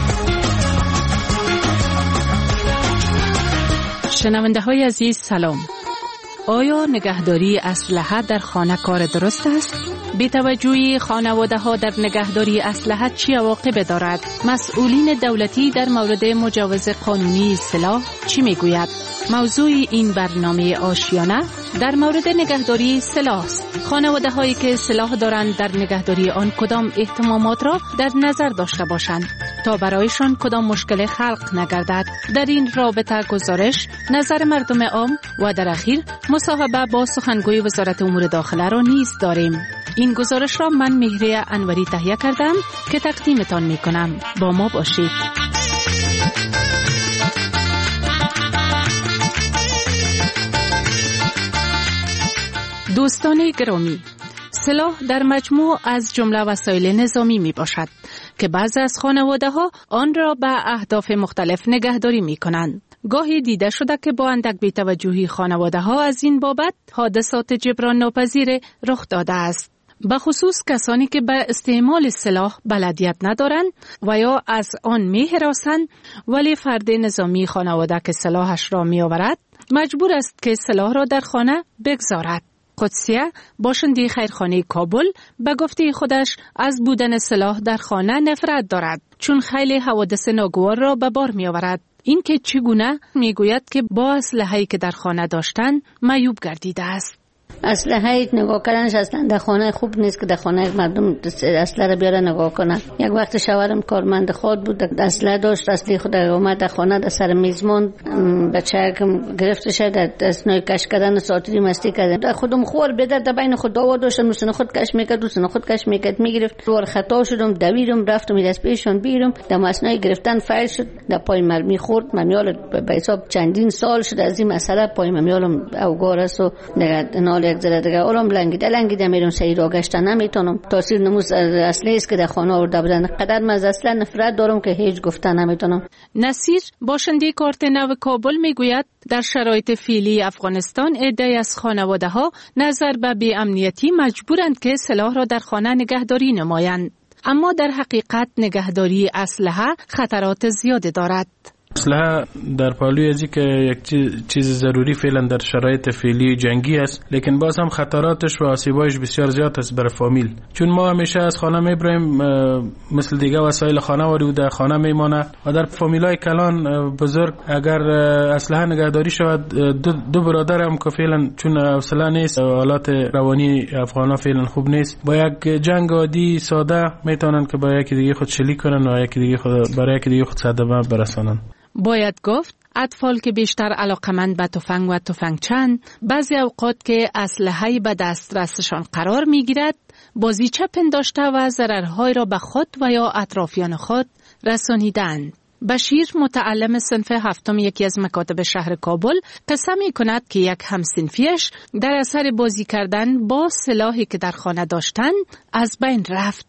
S10: شنونده های عزیز سلام. آیا نگهداری اسلحه در خانه کار درست است؟ بی توجهی خانواده ها در نگهداری اسلحه چی عواقب دارد؟ مسئولین دولتی در مورد مجوز قانونی سلاح چی میگوید؟ موضوع این برنامه آشیانه در مورد نگهداری سلاح است. خانواده هایی که سلاح دارند در نگهداری آن کدام اهتمامات را در نظر داشته باشند تا برایشان کدام مشکل خلق نگردد. در این رابطه گزارش، نظر مردم عام و در اخیر مصاحبه با سخنگوی وزارت امور داخله را نیز داریم. این گزارش را من مهریه انوری تهیه کردم که تقدیمتان می کنم. با ما باشید. دوستان گرامی، سلاح در مجموع از جمله وسایل نظامی می باشد که بعضی از خانواده ها آن را به اهداف مختلف نگهداری می کنند. گاهی دیده شده که با اندک بی‌توجهی خانواده ها از این بابت حادثات جبران ناپذیر رخ داده است. به خصوص کسانی که به استعمال سلاح بلدیت ندارند و یا از آن می هراسند، ولی فرد نظامی خانواده که سلاحش را می آورد مجبور است که سلاح را در خانه بگذارد. قدسیه، باشنده خیرخانه کابل، به گفته خودش از بودن سلاح در خانه نفرت دارد چون خیلی حوادث ناگوار را به بار می آورد. این که چگونه میگوید که با اسلحه‌ای که در خانه داشتن معیوب گردیده است.
S4: اسلحه نگاه کردنش اصلا در خانه خوب نیست که در خانه مردم اسلحه رو بیاره نگاه کنن. یک وقت شوهرم کارمند خود بود، اسلحه داشت، اسلحه خود اومد در خانه در سر میزمان بچه گرفته شد، در اسنای کش کردن ساتری مستی کردن. خودم خور بده در بین خود دعوا داشتم، دوستان خود کش میکرد، دوستان خود کش میکرد میگرفت. رو خطا شدم، دویدم رفتم دست پیشون بیرم، در مسنای گرفتن فایل شد، در پای مرمی خورد. ممیال به حساب چندین سال شد از این مسئله پای ممیالم اوگار است و نال یک ذره دیگه اولم لنگیده لنگیده میرم سری را گشتن نمیتونم. تاثیر نموز اصلی است که در خانه آورده بودن. قدر من از اصلا نفرت دارم که هیچ گفتن نمیتونم.
S10: نصیر باشنده کارت نو کابل میگوید در شرایط فعلی افغانستان عده‌ای از خانواده‌ها نظر به بی‌امنیتی مجبورند که سلاح را در خانه نگهداری نمایند. اما در حقیقت نگهداری اسلحه خطرات زیادی دارد.
S7: اسلحه در پالوی ازی که یک چیز ضروری فعلا در شرایط فعلی جنگی است، لیکن باز هم خطراتش و آسیبایش بسیار زیاد است برای فامیل. چون ما همیشه از خانه میبریم مثل دیگه وسایل خانه وارد در خانه میمانه و در فامیلای کلان بزرگ اگر اسلحه نگهداری شود دو, دو برادر هم که فعلا چون حوصله نیست، حالات روانی افغانا فعلا خوب نیست، با یک جنگ عادی ساده میتونن که با یکی دیگه خود شلیک کنن و یکی دیگه خود برای یکی دیگه خود صدمه برسانن.
S10: باید گفت اطفال که بیشتر علاقمند به تفنگ و تفنگچند بعضی اوقات که اسلحه‌ای به دسترسشان قرار میگیرد بازیچه پنداشته و ضررهای را به خود و یا اطرافیان خود رسانیدند. بشیر متعلم صنف هفتم یکی از مکاتب شهر کابل قصه می کند که یک همصنفیش در اثر بازی کردن با سلاحی که در خانه داشتند از بین رفت.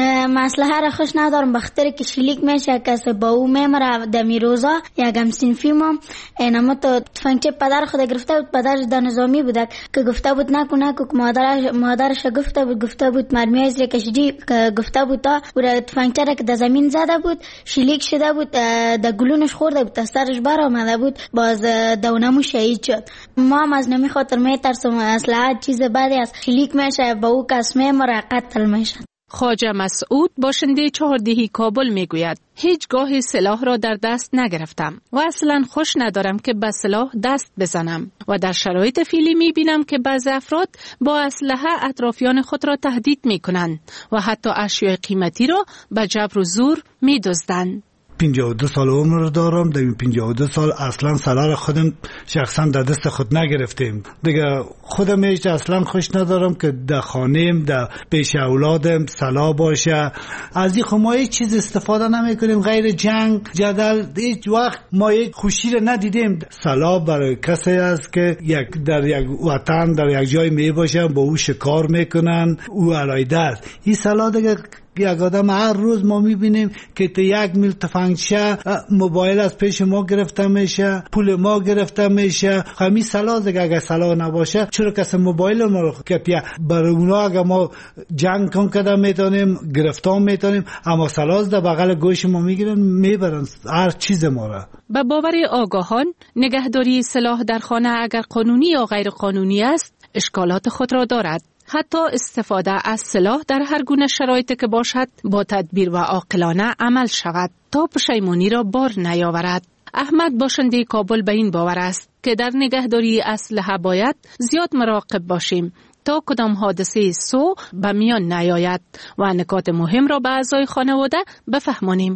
S23: مسئله را خوش ندارم بخاطر که شلیک میشه کسی با او میمره دمی روزا. یک همصنفی ما اینما تو تفنگچه پدر خود گرفته بود، پدرش در نظامی بود که گفته بود نکو نکو که مادرش مادرش گفته بود گفته بود مرمی از کشیدی که گفته بود تا او تفنگچه را که در زمین زده بود شلیک شده بود، در گلونش خورده بود، سرش بر آمده بود، باز دونمو شهید شد. ما هم از نمی خاطر میترسم اسلحه چیز بدی است، شلیک میشه با او کس میمره قتل میشه.
S10: خواجه مسعود باشنده چهاردهی کابل میگوید هیچگاه سلاح را در دست نگرفتم و اصلا خوش ندارم که به سلاح دست بزنم و در شرایط فعلی میبینم که بعضی افراد با اسلحه اطرافیان خود را تهدید میکنند و حتی اشیاء قیمتی را به جبر و زور میدزدند.
S24: پنجاه و دو سال عمر دارم. در این پنجاه و دو سال اصلا سلاح خودم شخصا در دست خود نگرفتیم. دیگه خودم هیچ اصلا خوش ندارم که در خانه‌ام در پیش اولادم سلاح باشه. از این ما هیچ چیز استفاده نمی کنیم غیر جنگ جدل. هیچ وقت ما یک خوشی را ندیدیم. سلاح برای کسی است که یک در یک وطن در یک جای می باشه با او شکار میکنن، او علایده است. این سلاح دیگه یک آدم هر روز ما میبینیم که تا یک میل تفنگچه موبایل از پیش ما گرفته میشه، پول ما گرفته میشه. همین سلاح دیگه اگر سلاح نباشه چرا کسی موبایل ما رو کپیه؟ برای اونا اگر ما جنگ کن کده میتونیم گرفتار میتونیم، اما سلاح در بغل گوش ما میگیرن میبرن هر چیز ما را.
S10: به باور آگاهان نگهداری سلاح در خانه اگر قانونی یا غیر قانونی است اشکالات خود را دارد. حتی استفاده از سلاح در هر گونه شرایطی که باشد با تدبیر و عاقلانه عمل شود تا پشیمانی را بار نیاورد. احمد باشنده کابل به این باور است که در نگهداری اسلحه باید زیاد مراقب باشیم تا کدام حادثه سو به میان نیاید و نکات مهم را به اعضای خانواده بفهمانیم.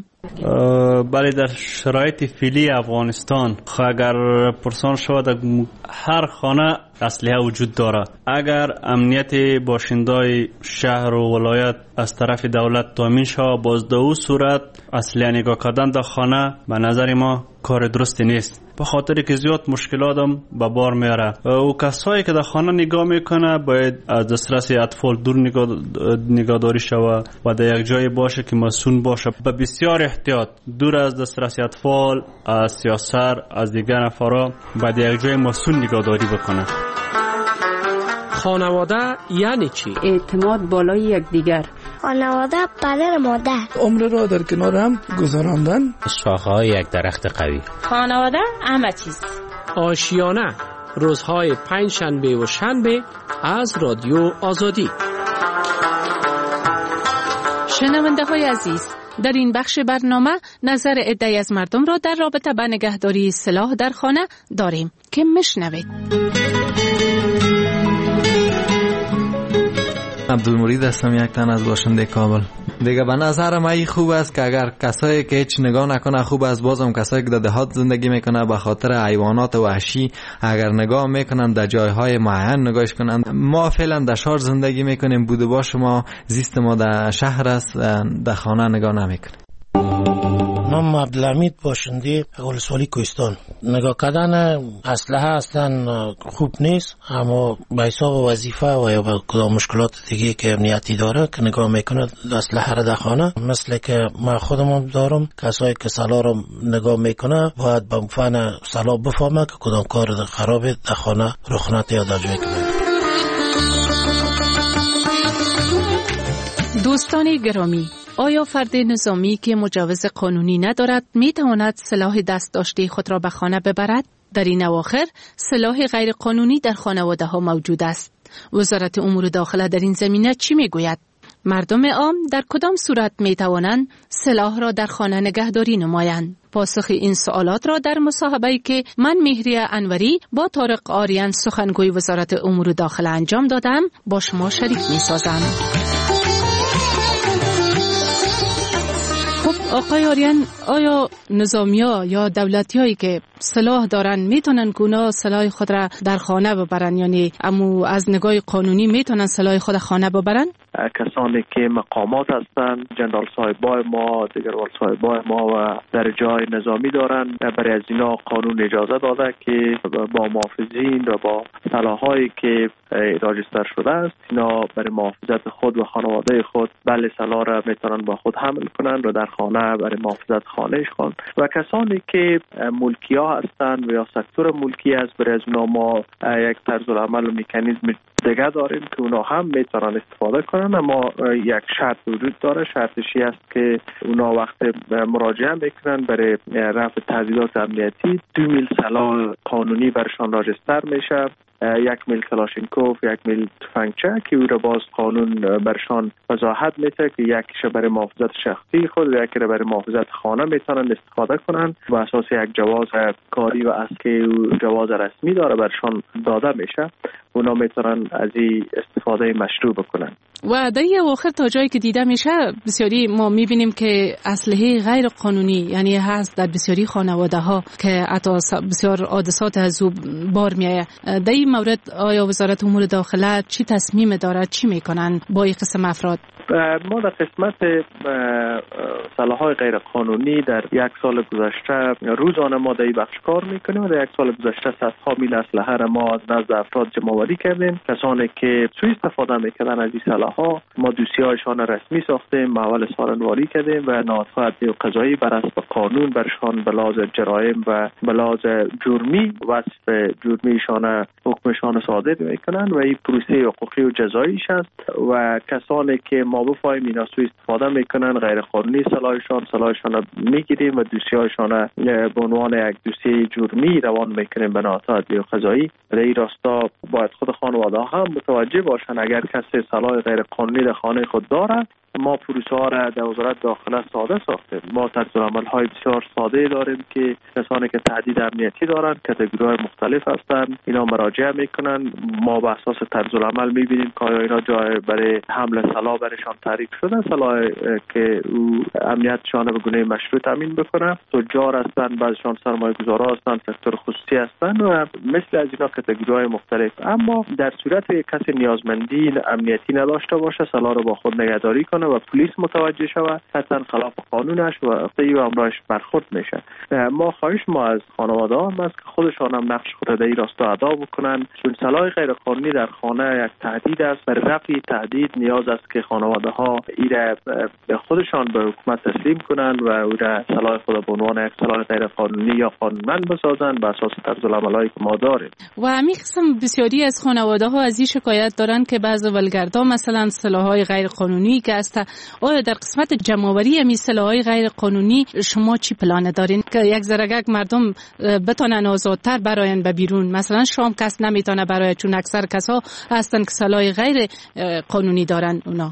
S25: بله در شرایط فعلی افغانستان اگر پرسان شود هر خانه اسلحه وجود دارد. اگر امنیت باشندای شهر و ولایت از طرف دولت تامین شود باز در او صورت اسلحه نگاه کردن در خانه به نظر ما کار درستی نیست، به خاطر که زیاد مشکلات هم به بار میاره. و کسایی که در خانه نگاه میکنه باید از دسترس اطفال دور نگهداری شود و در یک جای باشه که مسئول باشه. به بسیار احتیاط دور از دسترس اطفال، از سیاسر، از دیگر نفرا باید یک جای مسئول نگهداری بکنه.
S26: خانواده یعنی چی؟
S27: اعتماد بالای یکدیگر.
S28: خانواده پدر مادر.
S29: عمر را در کنار هم گذراندن.
S22: شاخه‌های یک درخت قوی.
S30: خانواده همه چیز.
S26: آشیانه روزهای پنج شنبه و شنبه از رادیو آزادی.
S10: شنونده های عزیز، در این بخش برنامه نظر عده‌ای از مردم را در رابطه با نگهداری سلاح در خانه داریم که میشنوید.
S2: عبدالمرید هستم، یک تن از باشنده کابل. دیگه به نظر من خوب است که اگر کسایی که هیچ نگاه نکنه خوب است، بازم کسایی که در دهات زندگی میکنه به خاطر حیوانات وحشی اگر نگاه میکنن در جایهای معین نگاهش کنن. ما فعلا در شهر زندگی میکنیم، بود و باش ما زیست ما در شهر است، در خانه نگاه نمیکنیم.
S8: نام عبدالحمید باشنده ولسوالی کوهستان. نگاه کردن اسلحه اصلا خوب نیست، اما به حساب وظیفه و یا به کدام مشکلات دیگه که امنیتی داره که نگاه میکنه اسلحه را در خانه، مثل که من خودم دارم، کسایی که سلاح را نگاه میکنه باید به فن سلاح بفهمه که کدام کار خرابه در خانه رخ نده یا در جایی که میکنه.
S10: دوستان گرامی، آیا فرد نظامی که مجوز قانونی ندارد می تواند سلاح دست داشته خود را به خانه ببرد؟ در این اواخر سلاح غیر قانونی در خانواده ها موجود است. وزارت امور داخله در این زمینه چی می گوید؟ مردم عام در کدام صورت می توانند سلاح را در خانه نگهداری نمایند؟ پاسخ این سوالات را در مصاحبه‌ای که من مهریه انوری با طارق آریان سخنگوی وزارت امور داخله انجام دادم با شما شریک می سازم. آقای آریان، آیا نظامی‌ها یا دولتی‌هایی که سلاح دارن میتونن گونه سلاح خود را در خانه ببرن، یعنی امو از نگاه قانونی میتونن سلاح خود خانه ببرن؟
S11: کسانی که مقامات هستند، جنرال صاحبای ما، دیگروال صاحبای ما و در جای نظامی دارن، برای از اینا قانون اجازه داده که با محافظین و با سلاحایی که راجستر شده است اینا برای محافظت خود و خانواده خود بله سلاح را میتونن با خود حمل کنند و در خانه برای محافظت خانهش خواند. و کسانی که ملکی ها هستند و یا سکتور ملکی است، برای از اونا ما یک طرز العمل و مکانیزم دیگه داریم که اونا هم میتونن استفاده کنن، اما یک شرط وجود داره. شرطشی است که اونا وقت مراجعه میکنن برای رفع تهدیدات امنیتی دو میل سلاح قانونی برشان راجستر میشه، یک میل کلاشینکوف، یک میل تفنگچه که او را باز قانون برشان وضاحت میده که یکیش برای محافظت شخصی خود و یکی را برای محافظت خانه میتونن استفاده کنن و اساس یک جواز کاری و از که جواز رسمی داره برشان داده میشه، اونا میتونن از این استفاده مشروع بکنن.
S10: و در این اواخر تا جایی که دیده میشه بسیاری ما میبینیم که اسلحه غیر قانونی یعنی هست در بسیاری خانواده ها که حتی بسیار حادثات از او بار میآید. در این مورد آیا وزارت امور داخله چی تصمیم دارد، چی میکنن با این قسم افراد؟
S11: ما در قسمت سلاح‌های غیر قانونی در یک سال گذشته روزانه ما در این بخش کار میکنیم و در یک سال گذشته صدها میل اسلحه را ما از نزد افراد جمع‌آوری کردیم. کسانی که سوء استفاده میکردن از این سلاح‌ها ما دوسیه‌هایشان رسمی ساختیم، محول سارنواری کردیم و نهادهای عدلی و قضایی بر اساس قانون برشان به لحاظ جرایم و به لحاظ جرمی وصف جرمیشان حکمشان صادر میکنن و این پروسه حقوقی و جزاییش است. و کسانی که ما بفهمیم اینا سوء استفاده میکنن غیر قانونی سلاحشان سلاحشان را میگیریم و دوسیه‌هایشان به عنوان یک دوسیه جرمی روان میکنیم به نهادهای عدلی و قضایی. در این راستا باید خود خانواده هم متوجه باشن اگر کسی سلاح غیر قانونی در خانه خود دارد، ما پروسه ها را در وزارت داخله ساده ساختیم. ما طرزالعمل های بسیار ساده داریم که کسانی که تهدید امنیتی دارند، کاتگوری مختلف هستند، اینا مراجعه میکنن. ما به اساس طرزالعمل میبینیم که آیا اینا جای برای حمل سلاح برشان تعریف شده، سلاح که او امنیتشان به گونه مشروع تامین بکنه. تجار هستند، بعضیشان سرمایه‌گذارا هستند، سکتور خصوصی هستند و مثل از اینا کاتگوری مختلف. اما در صورت کسی نیازمندی امنیتی نداشته باشه، سلاح رو با خود نگهداری کنه و پلیس متوجه شود، حتما خلاف قانونش و اقتدی و امرایش برخورد میشه. ما خواهش ما از خانواده هم است که خودشان هم نقش خود در این راستا ادا بکنن، چون سلاح غیر قانونی در خانه یک تهدید است. برای رفع تهدید نیاز است که خانواده ها ایره خودشان به حکومت تسلیم کنند و او را سلاح خود به عنوان یک سلاح غیر قانونی یا قانونمند بسازند به اساس طرزالعمل‌هایی که ما داریم.
S10: و همین قسم بسیاری از خانواده ها از این شکایت دارند که بعضی ولگردها مثلا سلاح‌های غیر قانونی که است، آیا در قسمت جمع‌آوری همین سلاح‌های غیر قانونی شما چی پلان دارین که یک ذره مردم بتونن آزادتر براین به بیرون؟ مثلا شام کس نمیتونه برای، چون اکثر کسا هستن که سلاح غیر قانونی دارن اونا.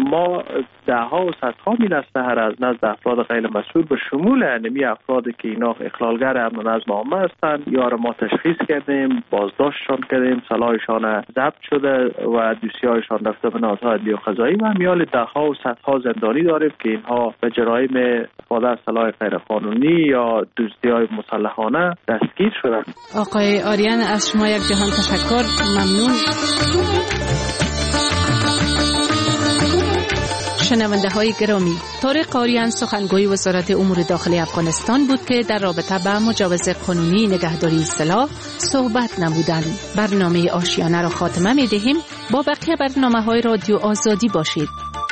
S11: ما ده ها و صدها میل اسلحه را از نزد افراد غیر مسئول به شمول انمی افرادی که اینا اخلالگر امن و نظم عامه هستند یا را ما تشخیص کردیم، بازداشتشان کردیم، سلاحشان ضبط شده و دوسیه‌هایشان رفته به نهادهای عدلی و قضایی و میال ده ها و صدها زندانی داریم که اینها به جرایم استفاده از سلاح غیر قانونی یا دزدی‌های مسلحانه دستگیر شدند.
S10: آقای آریان از شما یک جهان تشکر. ممنون. شنونده های گرامی، طارق آریان سخنگوی وزارت امور داخلی افغانستان بود که در رابطه با مجوز قانونی نگهداری سلاح صحبت نمودند. برنامه آشیانه را خاتمه می دهیم. با بقیه برنامه های رادیو آزادی باشید.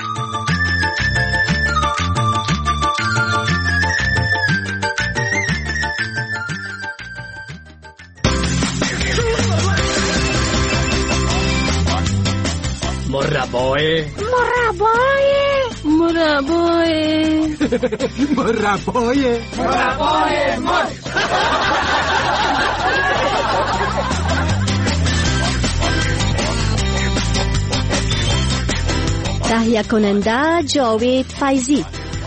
S26: مربای
S28: مربای
S10: مربای
S26: مربای مربای مر
S3: تهیه کننده جاوید فیضی.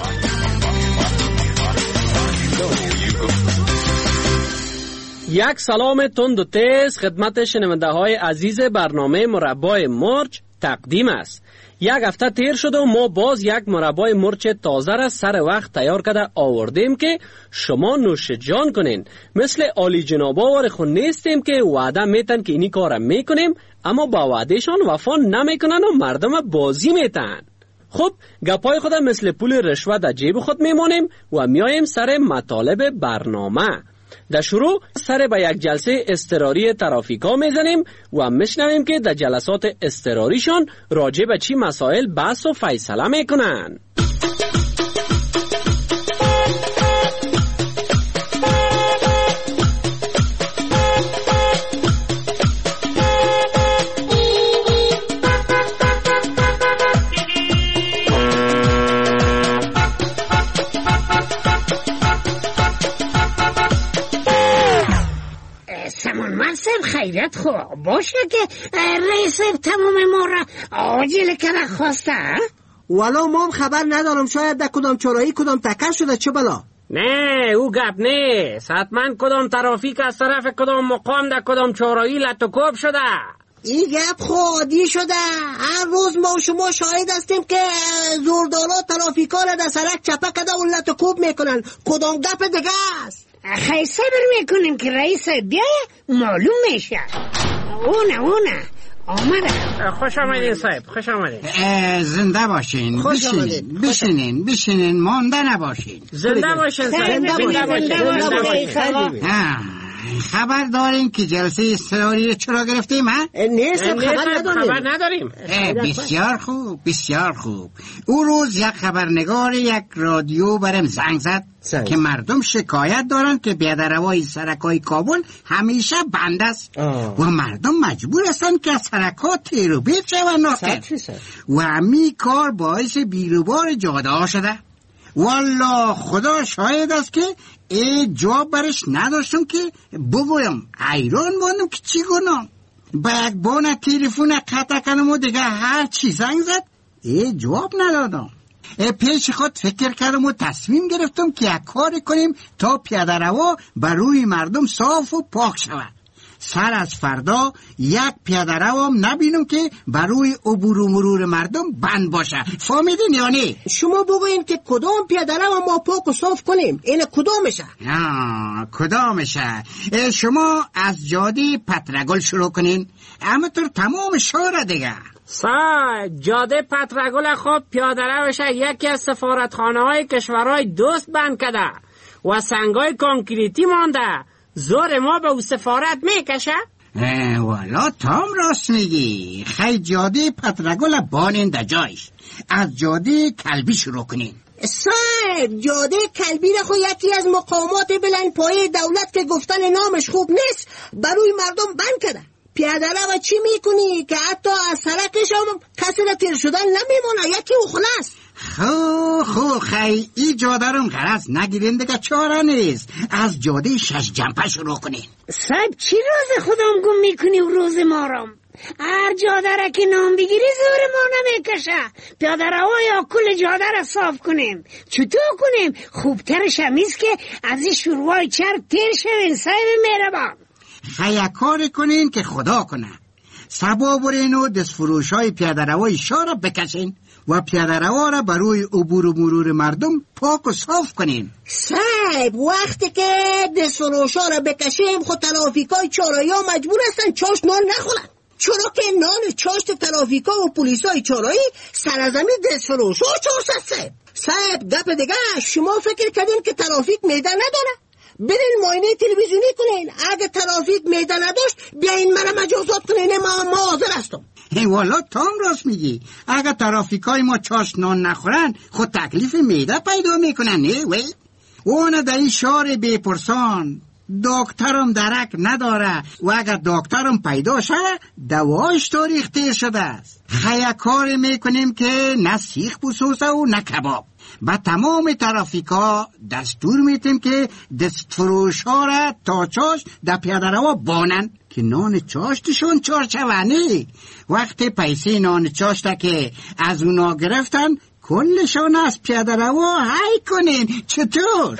S26: یک سلام تند و تیز خدمت شنونده های عزیز برنامه مربای مرچ تقدیم است. یک هفته تیر شد و ما باز یک مربای مرچ تازه را سر وقت تیار کرده آوردیم که شما نوش جان کنین. مثل عالی جنابا وار خود نیستیم که وعده میتن که اینی کارم میکنیم اما با وعدهشان وفا نمیکنن و مردم بازی میتن. خب گپای خود مثل پول رشوه در جیب خود میمونیم و میایم سر مطالب برنامه. در شروع سر به یک جلسه اضطراری ترافیکا میزنیم و میشنویم که در جلسات اضطراریشان راجع به چی مسائل بحث و فیصله میکنن.
S5: منصب خیرت خوب باشه که رئیس تمام ما را عاجل کنه خواسته.
S6: ولو ما هم خبر ندارم، شاید در کدام چرایی کدام تکه شده چه بلا.
S26: نه او گپ نیست، حتما کدام ترافیک از طرف کدام مقام در کدام چرایی لطکوب شده.
S6: این گپ خودی شده. هر روز ما و شما شاهد هستیم که زوردالا ترافیکا را در سرک چپه کده و لطکوب میکنن. کدام گپ دیگه است؟
S5: خیلی صبر میکنیم که رئیس بیایه معلوم میشه. اونه اونه آمده.
S26: خوش آمدین صاحب، خوش آمدین.
S12: زنده باشین، بشینین بشینین بشینین مانده نباشین.
S26: زنده باشین صاحب، زنده باشین.
S12: خبر دارین که جلسه اضطراری چرا گرفتیم ها؟
S6: نیست خبر نداریم.
S26: خبر نداریم.
S12: بسیار خوب بسیار خوب. او روز یک خبرنگار یک رادیو برم زنگ زد سنگ. که مردم شکایت دارن که بیادروای سرکای کابل همیشه بند است و مردم مجبور هستن که از سرکات تیر و بیت شون ناکن و همی کار باعث بیروبار جاده ها شده. والله خدا شاهد است که ای جواب برش نداشتم که بگویم ایران بانم که چی کنم. با یک بانه تلفن قطع کنم و دیگه هر چی زنگ زد ای جواب ندادم. ای پیش خود فکر کردم و تصمیم گرفتم که یک کار کنیم تا پیاده روا بر روی مردم صاف و پاک شود. سر از فردا یک پیاده روام نبینم که بر روی عبور و مرور مردم بند باشه. فهمیدین یا نه؟
S6: شما بگوین که کدام پیاده رو ما پاک و صاف کنیم. این کدامشه؟
S12: آه کدامشه؟ شما از جاده پترگل شروع کنین اما تو تمام شهر دیگه.
S26: صاحب جاده پترگل خوب پیاده روشه یکی از سفارتخانه های کشورهای دوست بند کده و سنگای کنکریتی مانده. زور ما به او سفارت میکشه؟
S12: والا تام راست میگی. خیلی جاده پترگل بانین در جایش. از جاده کلبی شروع کنین.
S6: صاحب جاده کلبی را خو یکی از مقامات بلند پایه دولت که گفتن نامش خوب نیست بروی مردم بند کرده. پیاده رو چی میکنی که حتی از سرکش هم کسی را تیر شدن نمیمونه. یکی او خلاص.
S12: خو خو خی ای جاده رو غرض نگیرین دیگه چاره نیست. از جاده شش جنبه شروع کنین.
S5: صاحب چی روز خودم گم میکنی و روز ما رو؟ هر جاده را که نام بگیری زور ما نمیکشه. پیاده روی یا کل جاده را صاف کنیم. چطور کنیم؟ خوبترش همیست که از این شروع چرک تیر شوین. صاحب مهربان
S12: خیلی کار کنین که خدا کنه. سبا برین و دست فروش های پیاده روی شاه را بکشین و پیاده روا را برای عبور و مرور مردم پاک و صاف کنین.
S6: صاحب وقتی که دست فروش ها را بکشیم خود ترافیکای چارایی ها مجبور هستن چاش نان نخورن، چرا که نان چاشت ترافیکا و پلیسای چارایی سرزمین دست فروش ها چاست هست. صاحب گپ دیگه، شما فکر کردین که ترافیک میده نداره؟ برین معاینه تلویزیونی کنین، اگه ترافیک میده نداشت بیاین مرا مجازات کنین، ما حاضر هستم.
S12: ای والا تام راست میگی، اگه ترافیکای ما چاش نان نخورن خود تکلیف میده پیدا میکنن. نه وی اون در این شهر بپرسان دکترم درک نداره و اگر دکترم پیدا شه دواش تاریخ تیر شده است. خیلی کار میکنیم که نه سیخ بسوسه و نه کباب. با تمام ترافیکا دستور میتیم که دست فروش ها را تا چاش در پیاده روا بانن که نان چاشتشون چارچوانی. وقتی پیسه نان چاشت که از اونا گرفتن کلشون از پیاده روا هی کنین. چطور؟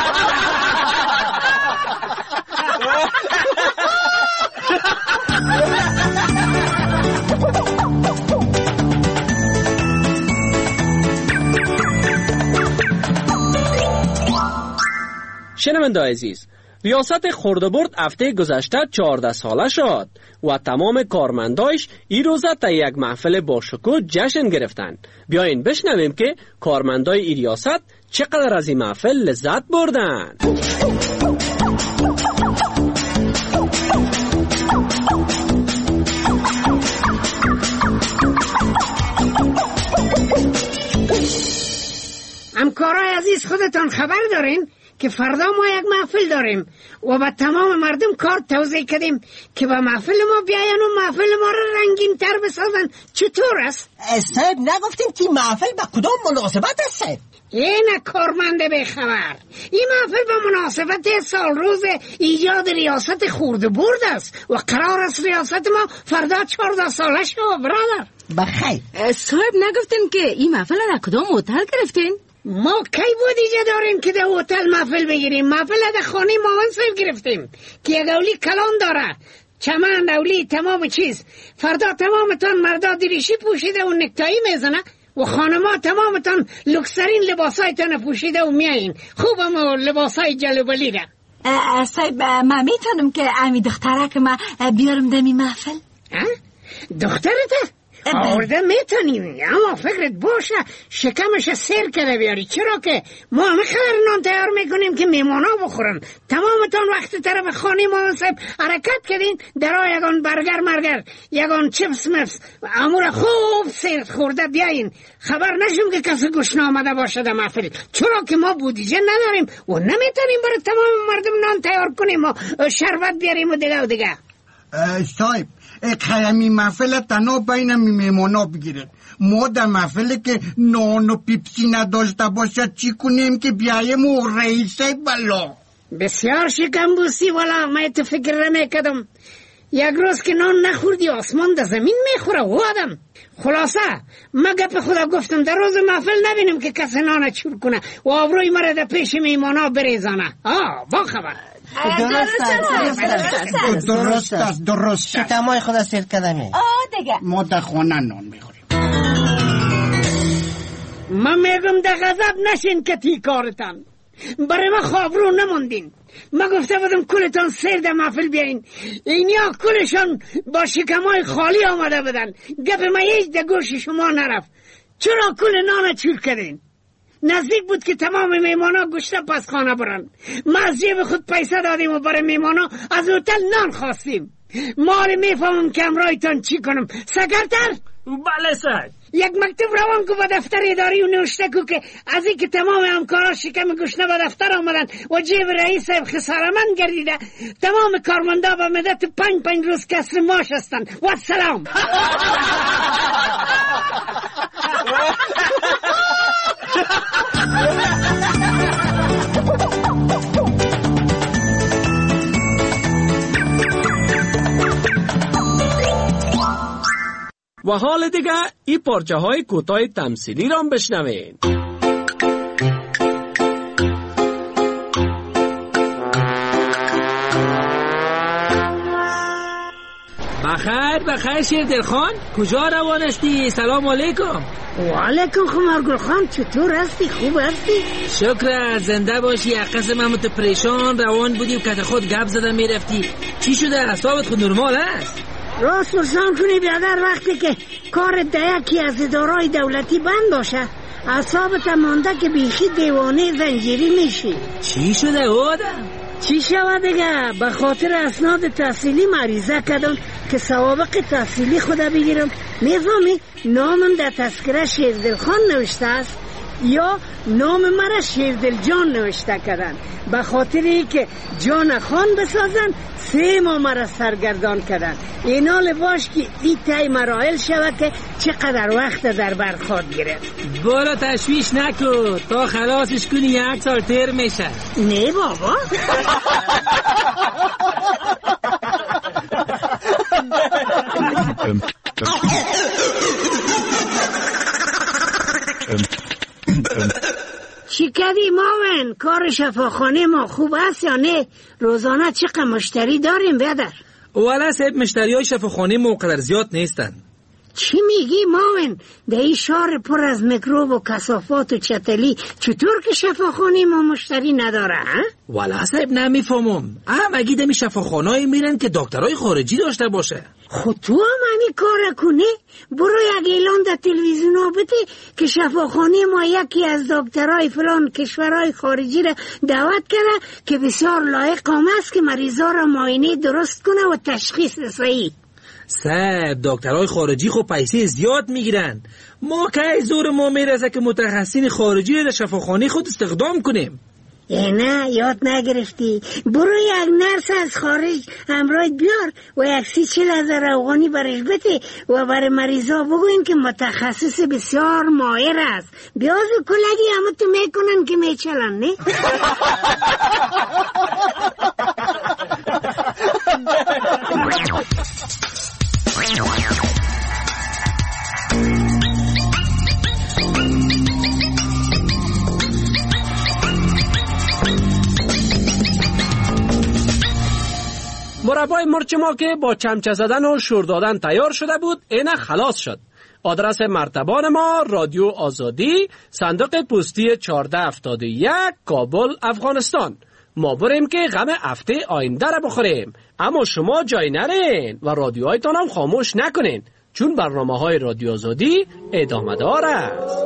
S26: شنونده عزیز، ریاست خرده‌برد هفته گذشته چهارده ساله شد و تمام کارمندایش این روزه تا یک محفل باشکوه جشن گرفتند. بیاین بشنویم که کارمندای این ریاست چقدر از این محفل لذت بردند.
S5: همکارای عزیز خودتان خبر دارین که فردا ما یک محفل داریم و با تمام مردم کار توضیح کردیم که با محفل ما بیاین و محفل ما را رنگین تر بسازن. چطور است؟
S6: صاحب نگفتیم که محفل با کدام مناسبت است صاحب؟
S5: این کارمنده به خبر، این محفل با مناسبت سال روز ایجاد ریاست خرده‌برد است و قرار است ریاست ما فردا چهارده ساله شو. برادر
S6: بخیر.
S9: صاحب نگفتیم که این محفل را کدام هتل گرفتین؟
S5: ما کی بودیجه داریم که در هتل محفل بگیریم؟ محفل در خانه مامان صاحب گرفتیم که یک اولی کلان داره، چمن اولی تمام چیز. فردا تمامتان مردا دریشی پوشیده و نکتایی میزنه و خانما تمامتان لوکسرین لباسایتان پوشیده و میایین. خوب اما لباسای جلوبلی را.
S9: صاحب ما میتونم که امی دختره که ما بیارم دمی محفل؟
S5: دخترته؟ آورده میتونیم، اما فکرت باشه شکمش سیر کرده بیاری، چرا که ما همه خبر نان تیار میکنیم که میمانا بخورن. تمامتان وقت طرف خانه ما صاحب حرکت کردین درا یگان برگر مرگر یگان چپس مپس امور خوب سیر خورده بیاین. خبر نشیم که کسی گوش نامده باشه در محفل، چرا که ما بودیجه نداریم و نمیتونیم برای تمام مردم نان تیار کنیم و شربت بیاریم و دیگه و دیگه.
S12: صاحب خیمی محفل تنها بین میمونا بگیرد. ما در محفل که نان و پیپسی نداشته باشد چی کنیم که بیاییم و رئیسه بلا؟
S5: بسیار شکم بوسی والا، من تو فکر نمیکردم. یک روز که نان نخوردی آسمان در زمین میخوره و آدم. خلاصه من گپ خدا گفتم در روز محفل نبینیم که کسی نان چور کنه و آبروی مرا در پیش میمانا بریزانه. آه با خبر.
S6: درست است
S12: درست است درست است
S6: شکمای خدا سیر کدمی.
S9: آه دیگه
S12: ما در خانه نان میخوریم.
S5: من میگم در غضب نشین که تی کارتان برای ما خوابرو نموندین. ما گفته بودم کلتان سیر در محفل بیاین، اینیا کلشان با شکمای خالی آمده بدن. گپ ما هیچ در گوش شما نرفت. چرا کل نان چور کردین؟ نزدیک بود که تمام میمانا گوشته پس خانه برن. ما از جیب خود پیسه دادیم و برای میمانا از هتل نان خواستیم. مال میفهمم که امرایتان چی کنم. سکرتر؟
S26: بله صاحب.
S5: یک مکتوب روان کو به دفتر اداری و نوشته کو که از این که تمام همکارا شکم گوشنه به دفتر آمدن و جیب رئیس صاحب خسارمند گردیده، تمام کارمندا به مدت پنج پنج روز کسر معاش هستن. و سلام.
S26: و حال دیگه این پارچه های کوتاه تمثیلی را بشنوین. بخیر بخیر شیردل خان، کجا روان هستی؟ سلام علیکم.
S5: و علیکم خمارگل خان، چطور هستی؟ خوب هستی؟
S26: شکر، زنده باشی. یک قسم هم تو پریشان روان بودی و کت خود گپ زده میرفتی. چی شده؟ اعصابت خود نرمال است؟
S5: راست پرسان کنی بیادر، وقتی که کار یکی از ادارای دولتی بند باشه اعصابت مانده که بیخی دیوانه زنجیری میشی.
S26: چی شده آدم؟
S5: چی شود دیگه؟ به خاطر اسناد تحصیلی مریضه کردم که سوابق تحصیلی خدا بگیرم. نظامی نامم در تذکره شیردل خان نوشته است یا نام مرا شیردل جان نوشته کردن. به خاطر ای که جان خان بسازن سه ماه مرا سرگردان کردن. اینا لباش که ای تای مراحل شود که چقدر وقت در برخورد گرفت.
S26: برو تشویش نکن، تا خلاصش کنی یک سال تیر میشه.
S5: نه بابا. چی کردی ماون؟ کار شفاخانه ما خوب است یا نه؟ روزانه چقدر مشتری داریم بیادر؟
S26: والا صاحب مشتری های شفاخانه ما قدر زیاد نیستن.
S5: چی میگی ماون؟ در این شهر پر از میکروب و کثافات و چتلی چطور که شفاخانه ما مشتری نداره ها؟
S26: والا صاحب نمیفهمم. هم اگه دمی شفاخانه های میرن که دکترای خارجی داشته باشه.
S5: خود تو هم همی کار کنی؟ برو یک اعلان در تلویزیون ها بده که شفاخانه ما یکی از دکترای فلان کشورهای خارجی را دعوت کرده که بسیار لایق است که مریضا را معاینه درست کنه و تشخیص صحیح.
S26: صاحب دکترهای خارجی خب پیسه زیاد میگیرن. ما که زور ما میرسه که متخصصین خارجی را در شفاخانه خود استخدام کنیم.
S5: نه یاد نگرفتی؟ برو یک نرس از خارج همراهت بیار و یک سی چل هزار افغانی برش بده و برای مریضا بگوین که متخصص بسیار ماهر است. بیاز و کلگی همه تو میکنن که میچلن نه؟
S26: مربای مرچ ما که با چمچه زدن و شور دادن تیار شده بود اینه خلاص شد. آدرس مرتبان ما رادیو آزادی، صندوق پستی چهارده هفتاد و یک، کابل، افغانستان. ما بریم که غم هفته آینده را بخوریم، اما شما جای نرین و رادیوهایتان هم خاموش نکنین، چون برنامه های رادیو آزادی ادامه دار است.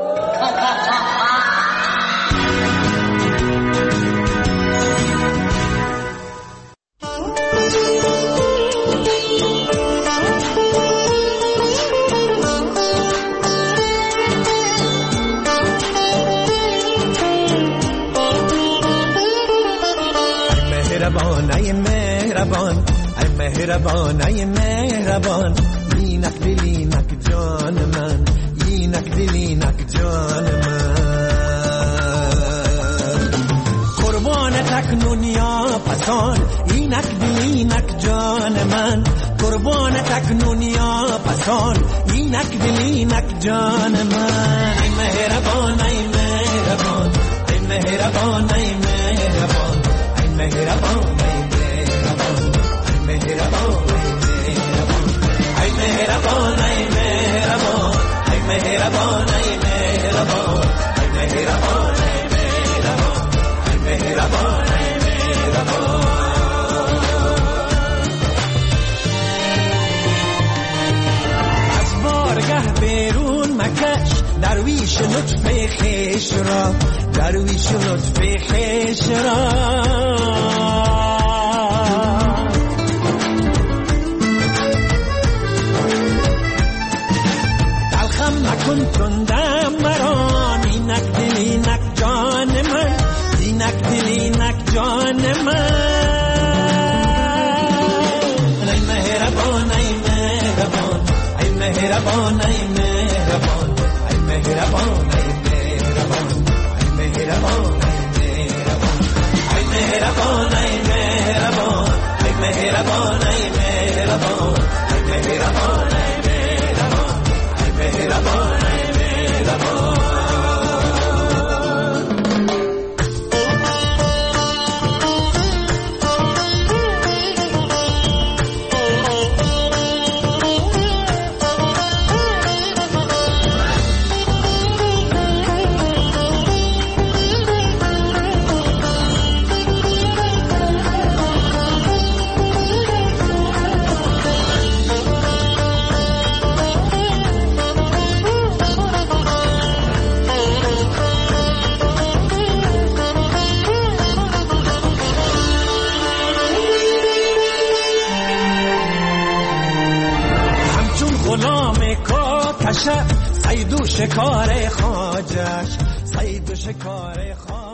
S1: مهربان ای مهربان ای مهربان ای مهربان اینک دلینک جان من اینک دلینک جان من قربان تکنون یا پسان اینک دلینک جان من قربان تکنون یا پسان اینک دلینک جان من ای مهربان ای مهربان ای مهربان ای مهربان مهربان ای مهربان ای مهربان ای مهربان ای مهربان ای مهربان ای مهربان ای مهربان ای مهربان ای مهربان از بارگه بیرون مکش درویش لطف خویش را درویش لطف خویش را دلخم نکن تندم مرا اینک دل اینک جان من اینک دل اینک جان من ای مهربان ای مهربان ای مهربان ای مهربان ای مهربان ای مهربان ای مهربان ای مهربان ای مهربان ای مهربان ای مهربان ای مهربان ای مهربان ای مهربان صید و شکار خواجش صید و شکار خواجش